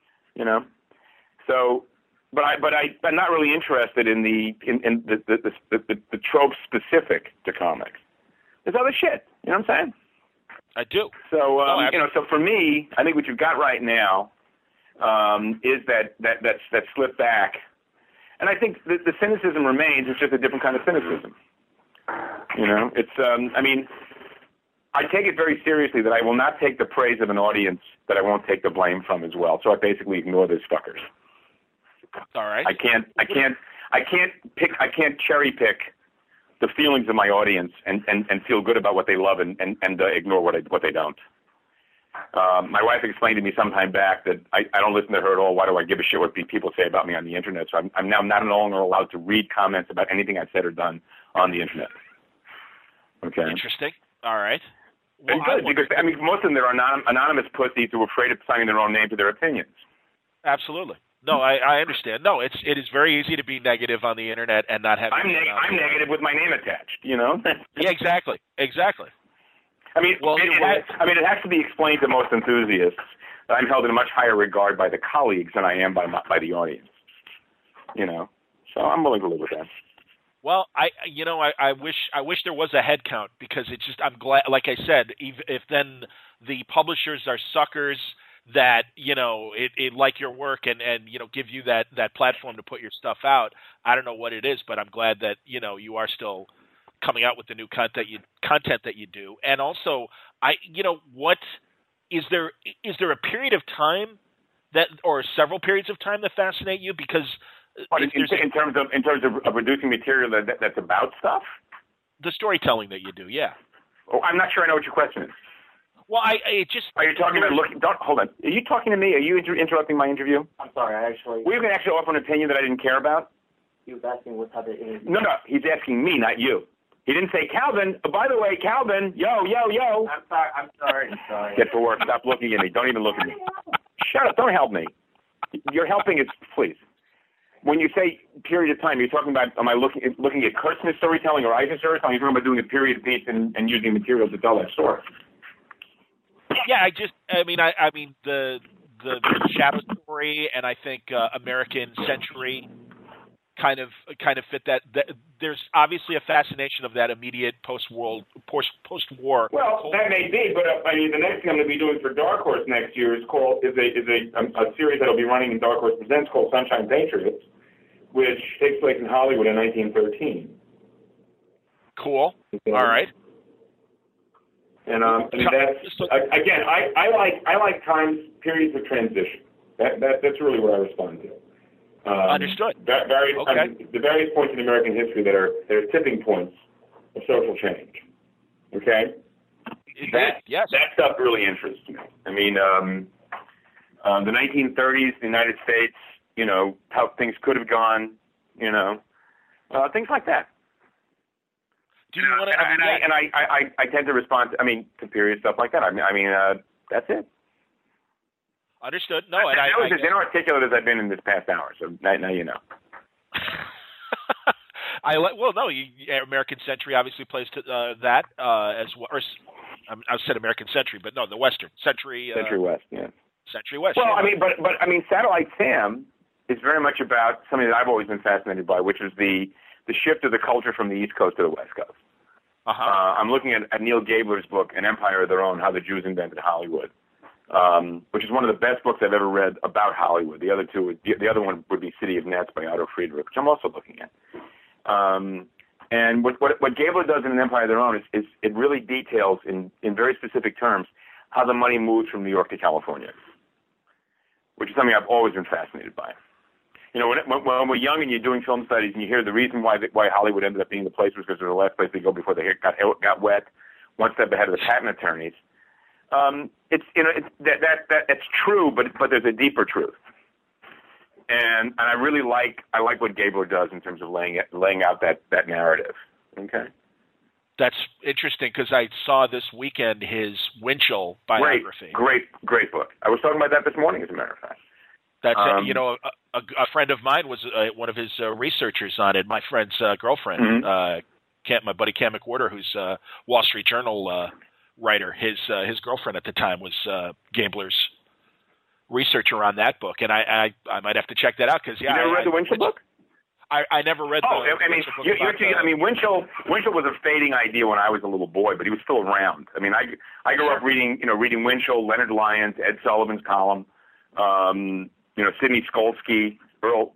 So. But I'm not really interested in the tropes specific to comics. There's other shit. You know what I'm saying? I do. So so for me, I think what you've got right now is that slip back, and I think the cynicism remains. It's just a different kind of cynicism. It's I take it very seriously that I will not take the praise of an audience that I won't take the blame from as well. So I basically ignore those fuckers. All right. I can't cherry pick the feelings of my audience and feel good about what they love and ignore what they don't. My wife explained to me sometime back that I don't listen to her at all. Why do I give a shit what people say about me on the internet? So I'm now not no longer allowed to read comments about anything I've said or done on the internet. Okay. Interesting. All right. Well, good, because most of them they're anonymous pussies who are afraid of signing their own name to their opinions. Absolutely. No, I understand. No, it is very easy to be negative on the internet and not have. I'm negative with my name attached. Yeah, exactly. I mean, it has to be explained to most enthusiasts that I'm held in a much higher regard by the colleagues than I am by the audience. So I'm willing to live with that. Well, I wish there was a head count, because it's just, I'm glad, like I said, if then the publishers are suckers that, it like your work and give you that platform to put your stuff out. I don't know what it is, but I'm glad that, you are still coming out with the new content that you do. And also, what is there a period of time or several periods of time that fascinate you? Because in terms of producing material that's about stuff, the storytelling that you do, yeah. Oh, I'm not sure I know what your question is. Well, are you talking about looking? Hold on. Are you talking to me? Are you interrupting my interview? I'm sorry. Were you going to actually offer an opinion that I didn't care about? He was asking what type of interview. No. He's asking me, not you. He didn't say, Calvin. By the way, Calvin. Yo. I'm sorry. Get to work. Stop looking at me. Don't even look at me. Shut up. Don't help me. You're helping us, please. When you say period of time, you're talking about, am I looking at Kurtzman storytelling or Eisner storytelling? You're talking about doing a period piece and using material to tell that story. Yeah, I mean the Shadow story, and I think American Century kind of fit that. There's obviously a fascination of that immediate post-war. Well, that may be, but the next thing I'm going to be doing for Dark Horse next year is a series that'll be running in Dark Horse Presents called Sunshine Patriots, which takes place in Hollywood in 1913. Cool. Okay. All right. And that's again, I like periods of transition. That's really what I respond to. Understood. The various points in American history that are tipping points of social change. Okay. That stuff really interests me. I mean, the 1930s, the United States. How things could have gone. Things like that. Do you want to? I tend to respond to period stuff like that. That's it. Understood. No, and I was as inarticulate as I've been in this past hour. So now you know. American Century obviously plays to that as well. Or I said American Century, but no, the Western Century. Century West, yeah. Century West. Well, yeah. Satellite Sam is very much about something that I've always been fascinated by, which is the shift of the culture from the East Coast to the West Coast. Uh-huh. I'm looking at Neil Gabler's book, An Empire of Their Own, How the Jews Invented Hollywood, which is one of the best books I've ever read about Hollywood. The other one would be City of Nets by Otto Friedrich, which I'm also looking at. And what Gabler does in An Empire of Their Own is it really details in very specific terms how the money moves from New York to California, which is something I've always been fascinated by. When we're young and you're doing film studies and you hear the reason why Hollywood ended up being the place was because it was the last place they go before they got wet, one step ahead of the patent attorneys. It's true, but there's a deeper truth. And I really like what Gabler does in terms of laying out that narrative. Okay. That's interesting because I saw this weekend his Winchell biography. Great book. I was talking about that this morning, as a matter of fact. That's a friend of mine was one of his researchers on it. My friend's girlfriend, my buddy Cam McWhorter, who's a Wall Street Journal writer. His girlfriend at the time was Gabler's researcher on that book, and I might have to check that out because you never read the Winchell book? I never read. Winchell was a fading idea when I was a little boy, but he was still around. I grew up reading Winchell, Leonard Lyons, Ed Sullivan's column. Sidney Skolsky, Earl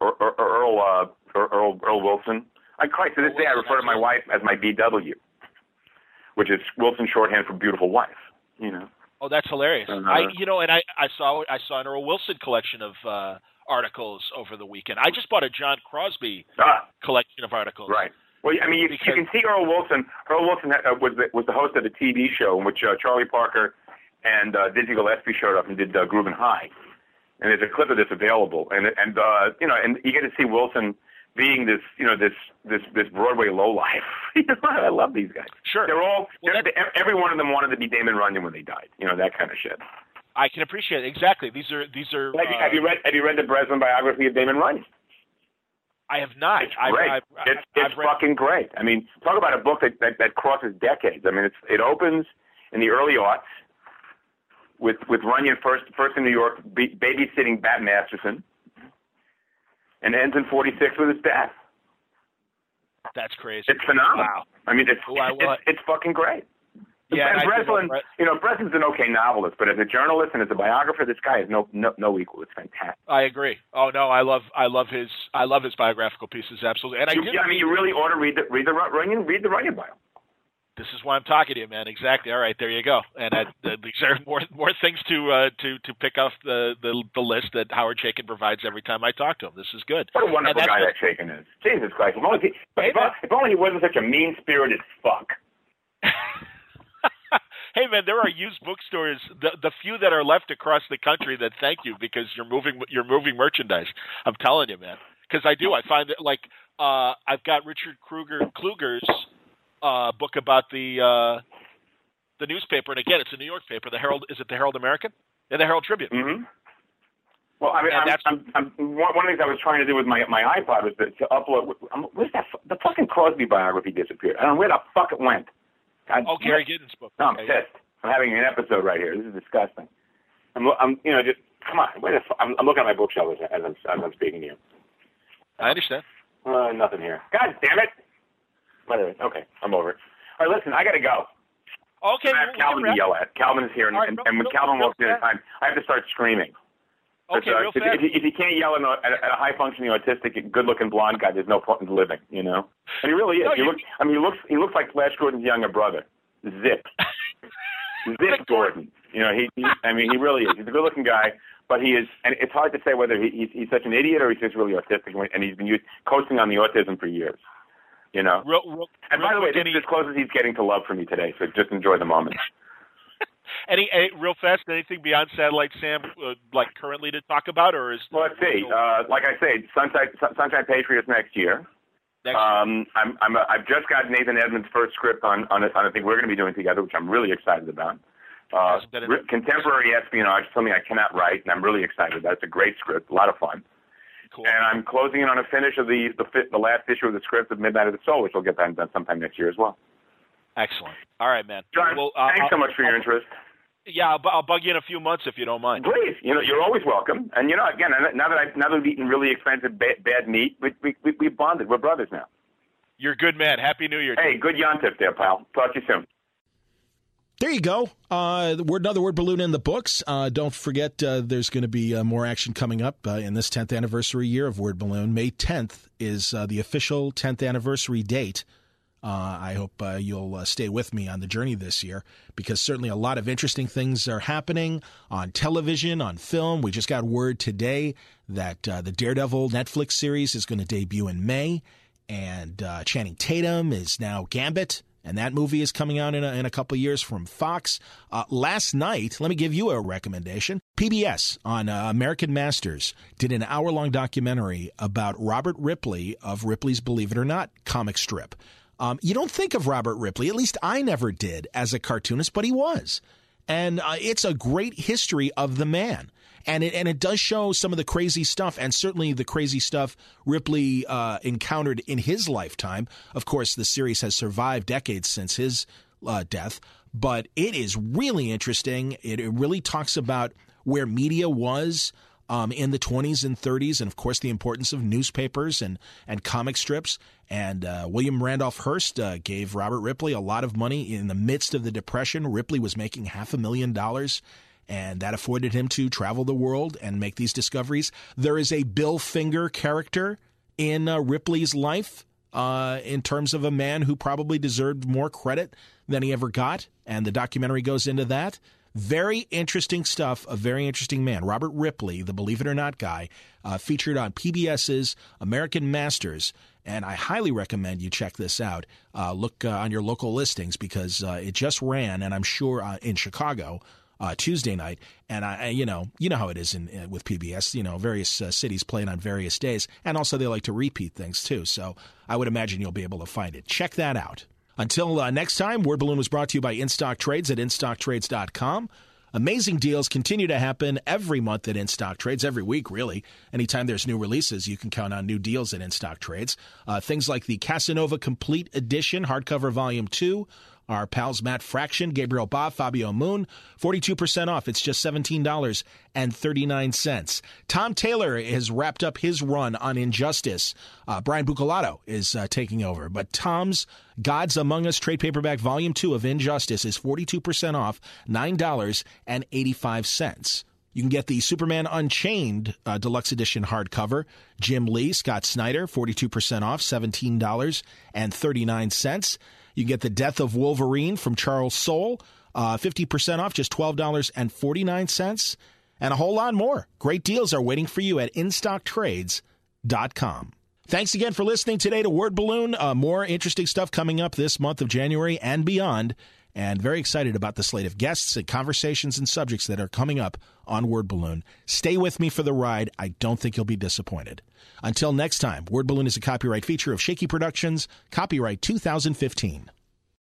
Wilson. To this day, I refer to my wife as my BW, which is Wilson shorthand for beautiful wife. Oh, that's hilarious. I saw an Earl Wilson collection of articles over the weekend. I just bought a John Crosby collection of articles. Right. Well, you can see Earl Wilson. Earl Wilson was the host of a TV show in which Charlie Parker and Dizzy Gillespie showed up and did Groovin' High. And there's a clip of this available, and you get to see Wilson being this Broadway lowlife. I love these guys. Sure. Every one of them wanted to be Damon Runyon when they died. That kind of shit. I can appreciate it. Exactly. These are. Have you read the Breslin biography of Damon Runyon? I have not. It's great. It's fucking great. Talk about a book that crosses decades. It opens in the early aughts. With Runyon first in New York, babysitting Bat Masterson, and ends in '46 with his death. That's crazy. It's phenomenal. Wow. I mean, it's fucking great. Yeah, and Breslin, Breslin's an okay novelist, but as a journalist and as a biographer, this guy has no equal. It's fantastic. I agree. Oh no, I love his biographical pieces, absolutely. And you really ought to read the Runyon bio. This is why I'm talking to you, man. Exactly. All right, there you go. And these are more things to pick off the list that Howard Chaykin provides every time I talk to him. This is good. What a wonderful guy that Chaykin is. Jesus Christ! If only he wasn't such a mean-spirited fuck. Hey man, there are used bookstores, the few that are left across the country that thank you because you're moving merchandise. I'm telling you, man, because I find that I've got Richard Kluger's book about the newspaper, and again, it's a New York paper. The Herald, is it the Herald American? And the Herald Tribune. Mm-hmm. Well, I mean, one of the things I was trying to do with my iPod was to upload. Where's that? The fucking Crosby biography disappeared. I don't know where the fuck it went. Gary Giddens' book. No, I'm pissed. I'm having an episode right here. This is disgusting. Just come on. I'm looking at my bookshelf as I'm speaking to you. I understand. Nothing here. God damn it. Whatever. Okay, I'm over it. All right, listen, I got to go. Okay. I have Calvin to yell at. Calvin is here, and when Calvin walks in at time, I have to start screaming. Okay, real fast. If you can't yell at a high-functioning, autistic, good-looking blonde guy, there's no point in living, you know? And he really is. He looks like Flash Gordon's younger brother, Zip. Zip Gordon. You know, he really is. He's a good-looking guy, but he is, and it's hard to say whether he's such an idiot or he's just really autistic, and he's been coasting on the autism for years, you know? And by the way, this is as close as he's getting to love from me today, so just enjoy the moment. Any real fast, anything beyond Satellite Sam, currently to talk about, or is? Well, let's see. Like I say, Sunshine Patriots next year. I've just got Nathan Edmonds' first script on a thing we're going to be doing together, which I'm really excited about. Contemporary espionage, something I cannot write, and I'm really excited about. It's a great script, a lot of fun. Cool. And I'm closing in on a finish of the last issue of the script of Midnight of the Soul, which will get done sometime next year as well. Excellent. All right, man. John, thanks so much for your interest. Yeah, I'll bug you in a few months if you don't mind. Please, you're always welcome. And again, now that we've eaten really expensive bad meat, we bonded. We're brothers now. You're a good man. Happy New Year. Hey, good yontif there, pal. Talk to you soon. There you go. Another word balloon in the books. Don't forget, there's going to be more action coming up in this 10th anniversary year of Word Balloon. May 10th is the official 10th anniversary date. I hope you'll stay with me on the journey this year, because certainly a lot of interesting things are happening on television, on film. We just got word today that the Daredevil Netflix series is going to debut in May, and Channing Tatum is now Gambit, and that movie is coming out in a couple of years from Fox. Last night, let me give you a recommendation. PBS on American Masters did an hour-long documentary about Robert Ripley of Ripley's Believe It or Not comic strip. You don't think of Robert Ripley, at least I never did, as a cartoonist, but he was. And it's a great history of the man. And it does show some of the crazy stuff, and certainly the crazy stuff Ripley encountered in his lifetime. Of course, the series has survived decades since his death, but it is really interesting. It really talks about where media was in the 20s and 30s, and of course the importance of newspapers and comic strips. And William Randolph Hearst gave Robert Ripley a lot of money in the midst of the Depression. Ripley was making $500,000, and that afforded him to travel the world and make these discoveries. There is a Bill Finger character in Ripley's life in terms of a man who probably deserved more credit than he ever got, and the documentary goes into that. Very interesting stuff, a very interesting man. Robert Ripley, the Believe It or Not guy, featured on PBS's American Masters, and I highly recommend you check this out. Look on your local listings, because it just ran, and I'm sure in Chicago, Tuesday night. And you know how it is with PBS. Various cities play it on various days, and also they like to repeat things too. So I would imagine you'll be able to find it. Check that out. Until next time, Word Balloon was brought to you by InStock Trades at InStockTrades.com. Amazing deals continue to happen every month at InStock Trades, every week, really. Anytime there's new releases, you can count on new deals at InStock Trades. Things like the Casanova Complete Edition, hardcover volume 2, Our pals Matt Fraction, Gabriel Ba, Fabio Moon, 42% off. It's just $17.39. Tom Taylor has wrapped up his run on Injustice. Brian Bucalato is taking over. But Tom's Gods Among Us trade paperback volume 2 of Injustice is 42% off, $9.85. You can get the Superman Unchained deluxe edition hardcover. Jim Lee, Scott Snyder, 42% off, $17.39. You can get The Death of Wolverine from Charles Soule, 50% off, just $12.49. And a whole lot more. Great deals are waiting for you at InStockTrades.com. Thanks again for listening today to Word Balloon. More interesting stuff coming up this month of January and beyond. And very excited about the slate of guests and conversations and subjects that are coming up on Word Balloon. Stay with me for the ride. I don't think you'll be disappointed. Until next time, Word Balloon is a copyright feature of Shaky Productions, copyright 2015.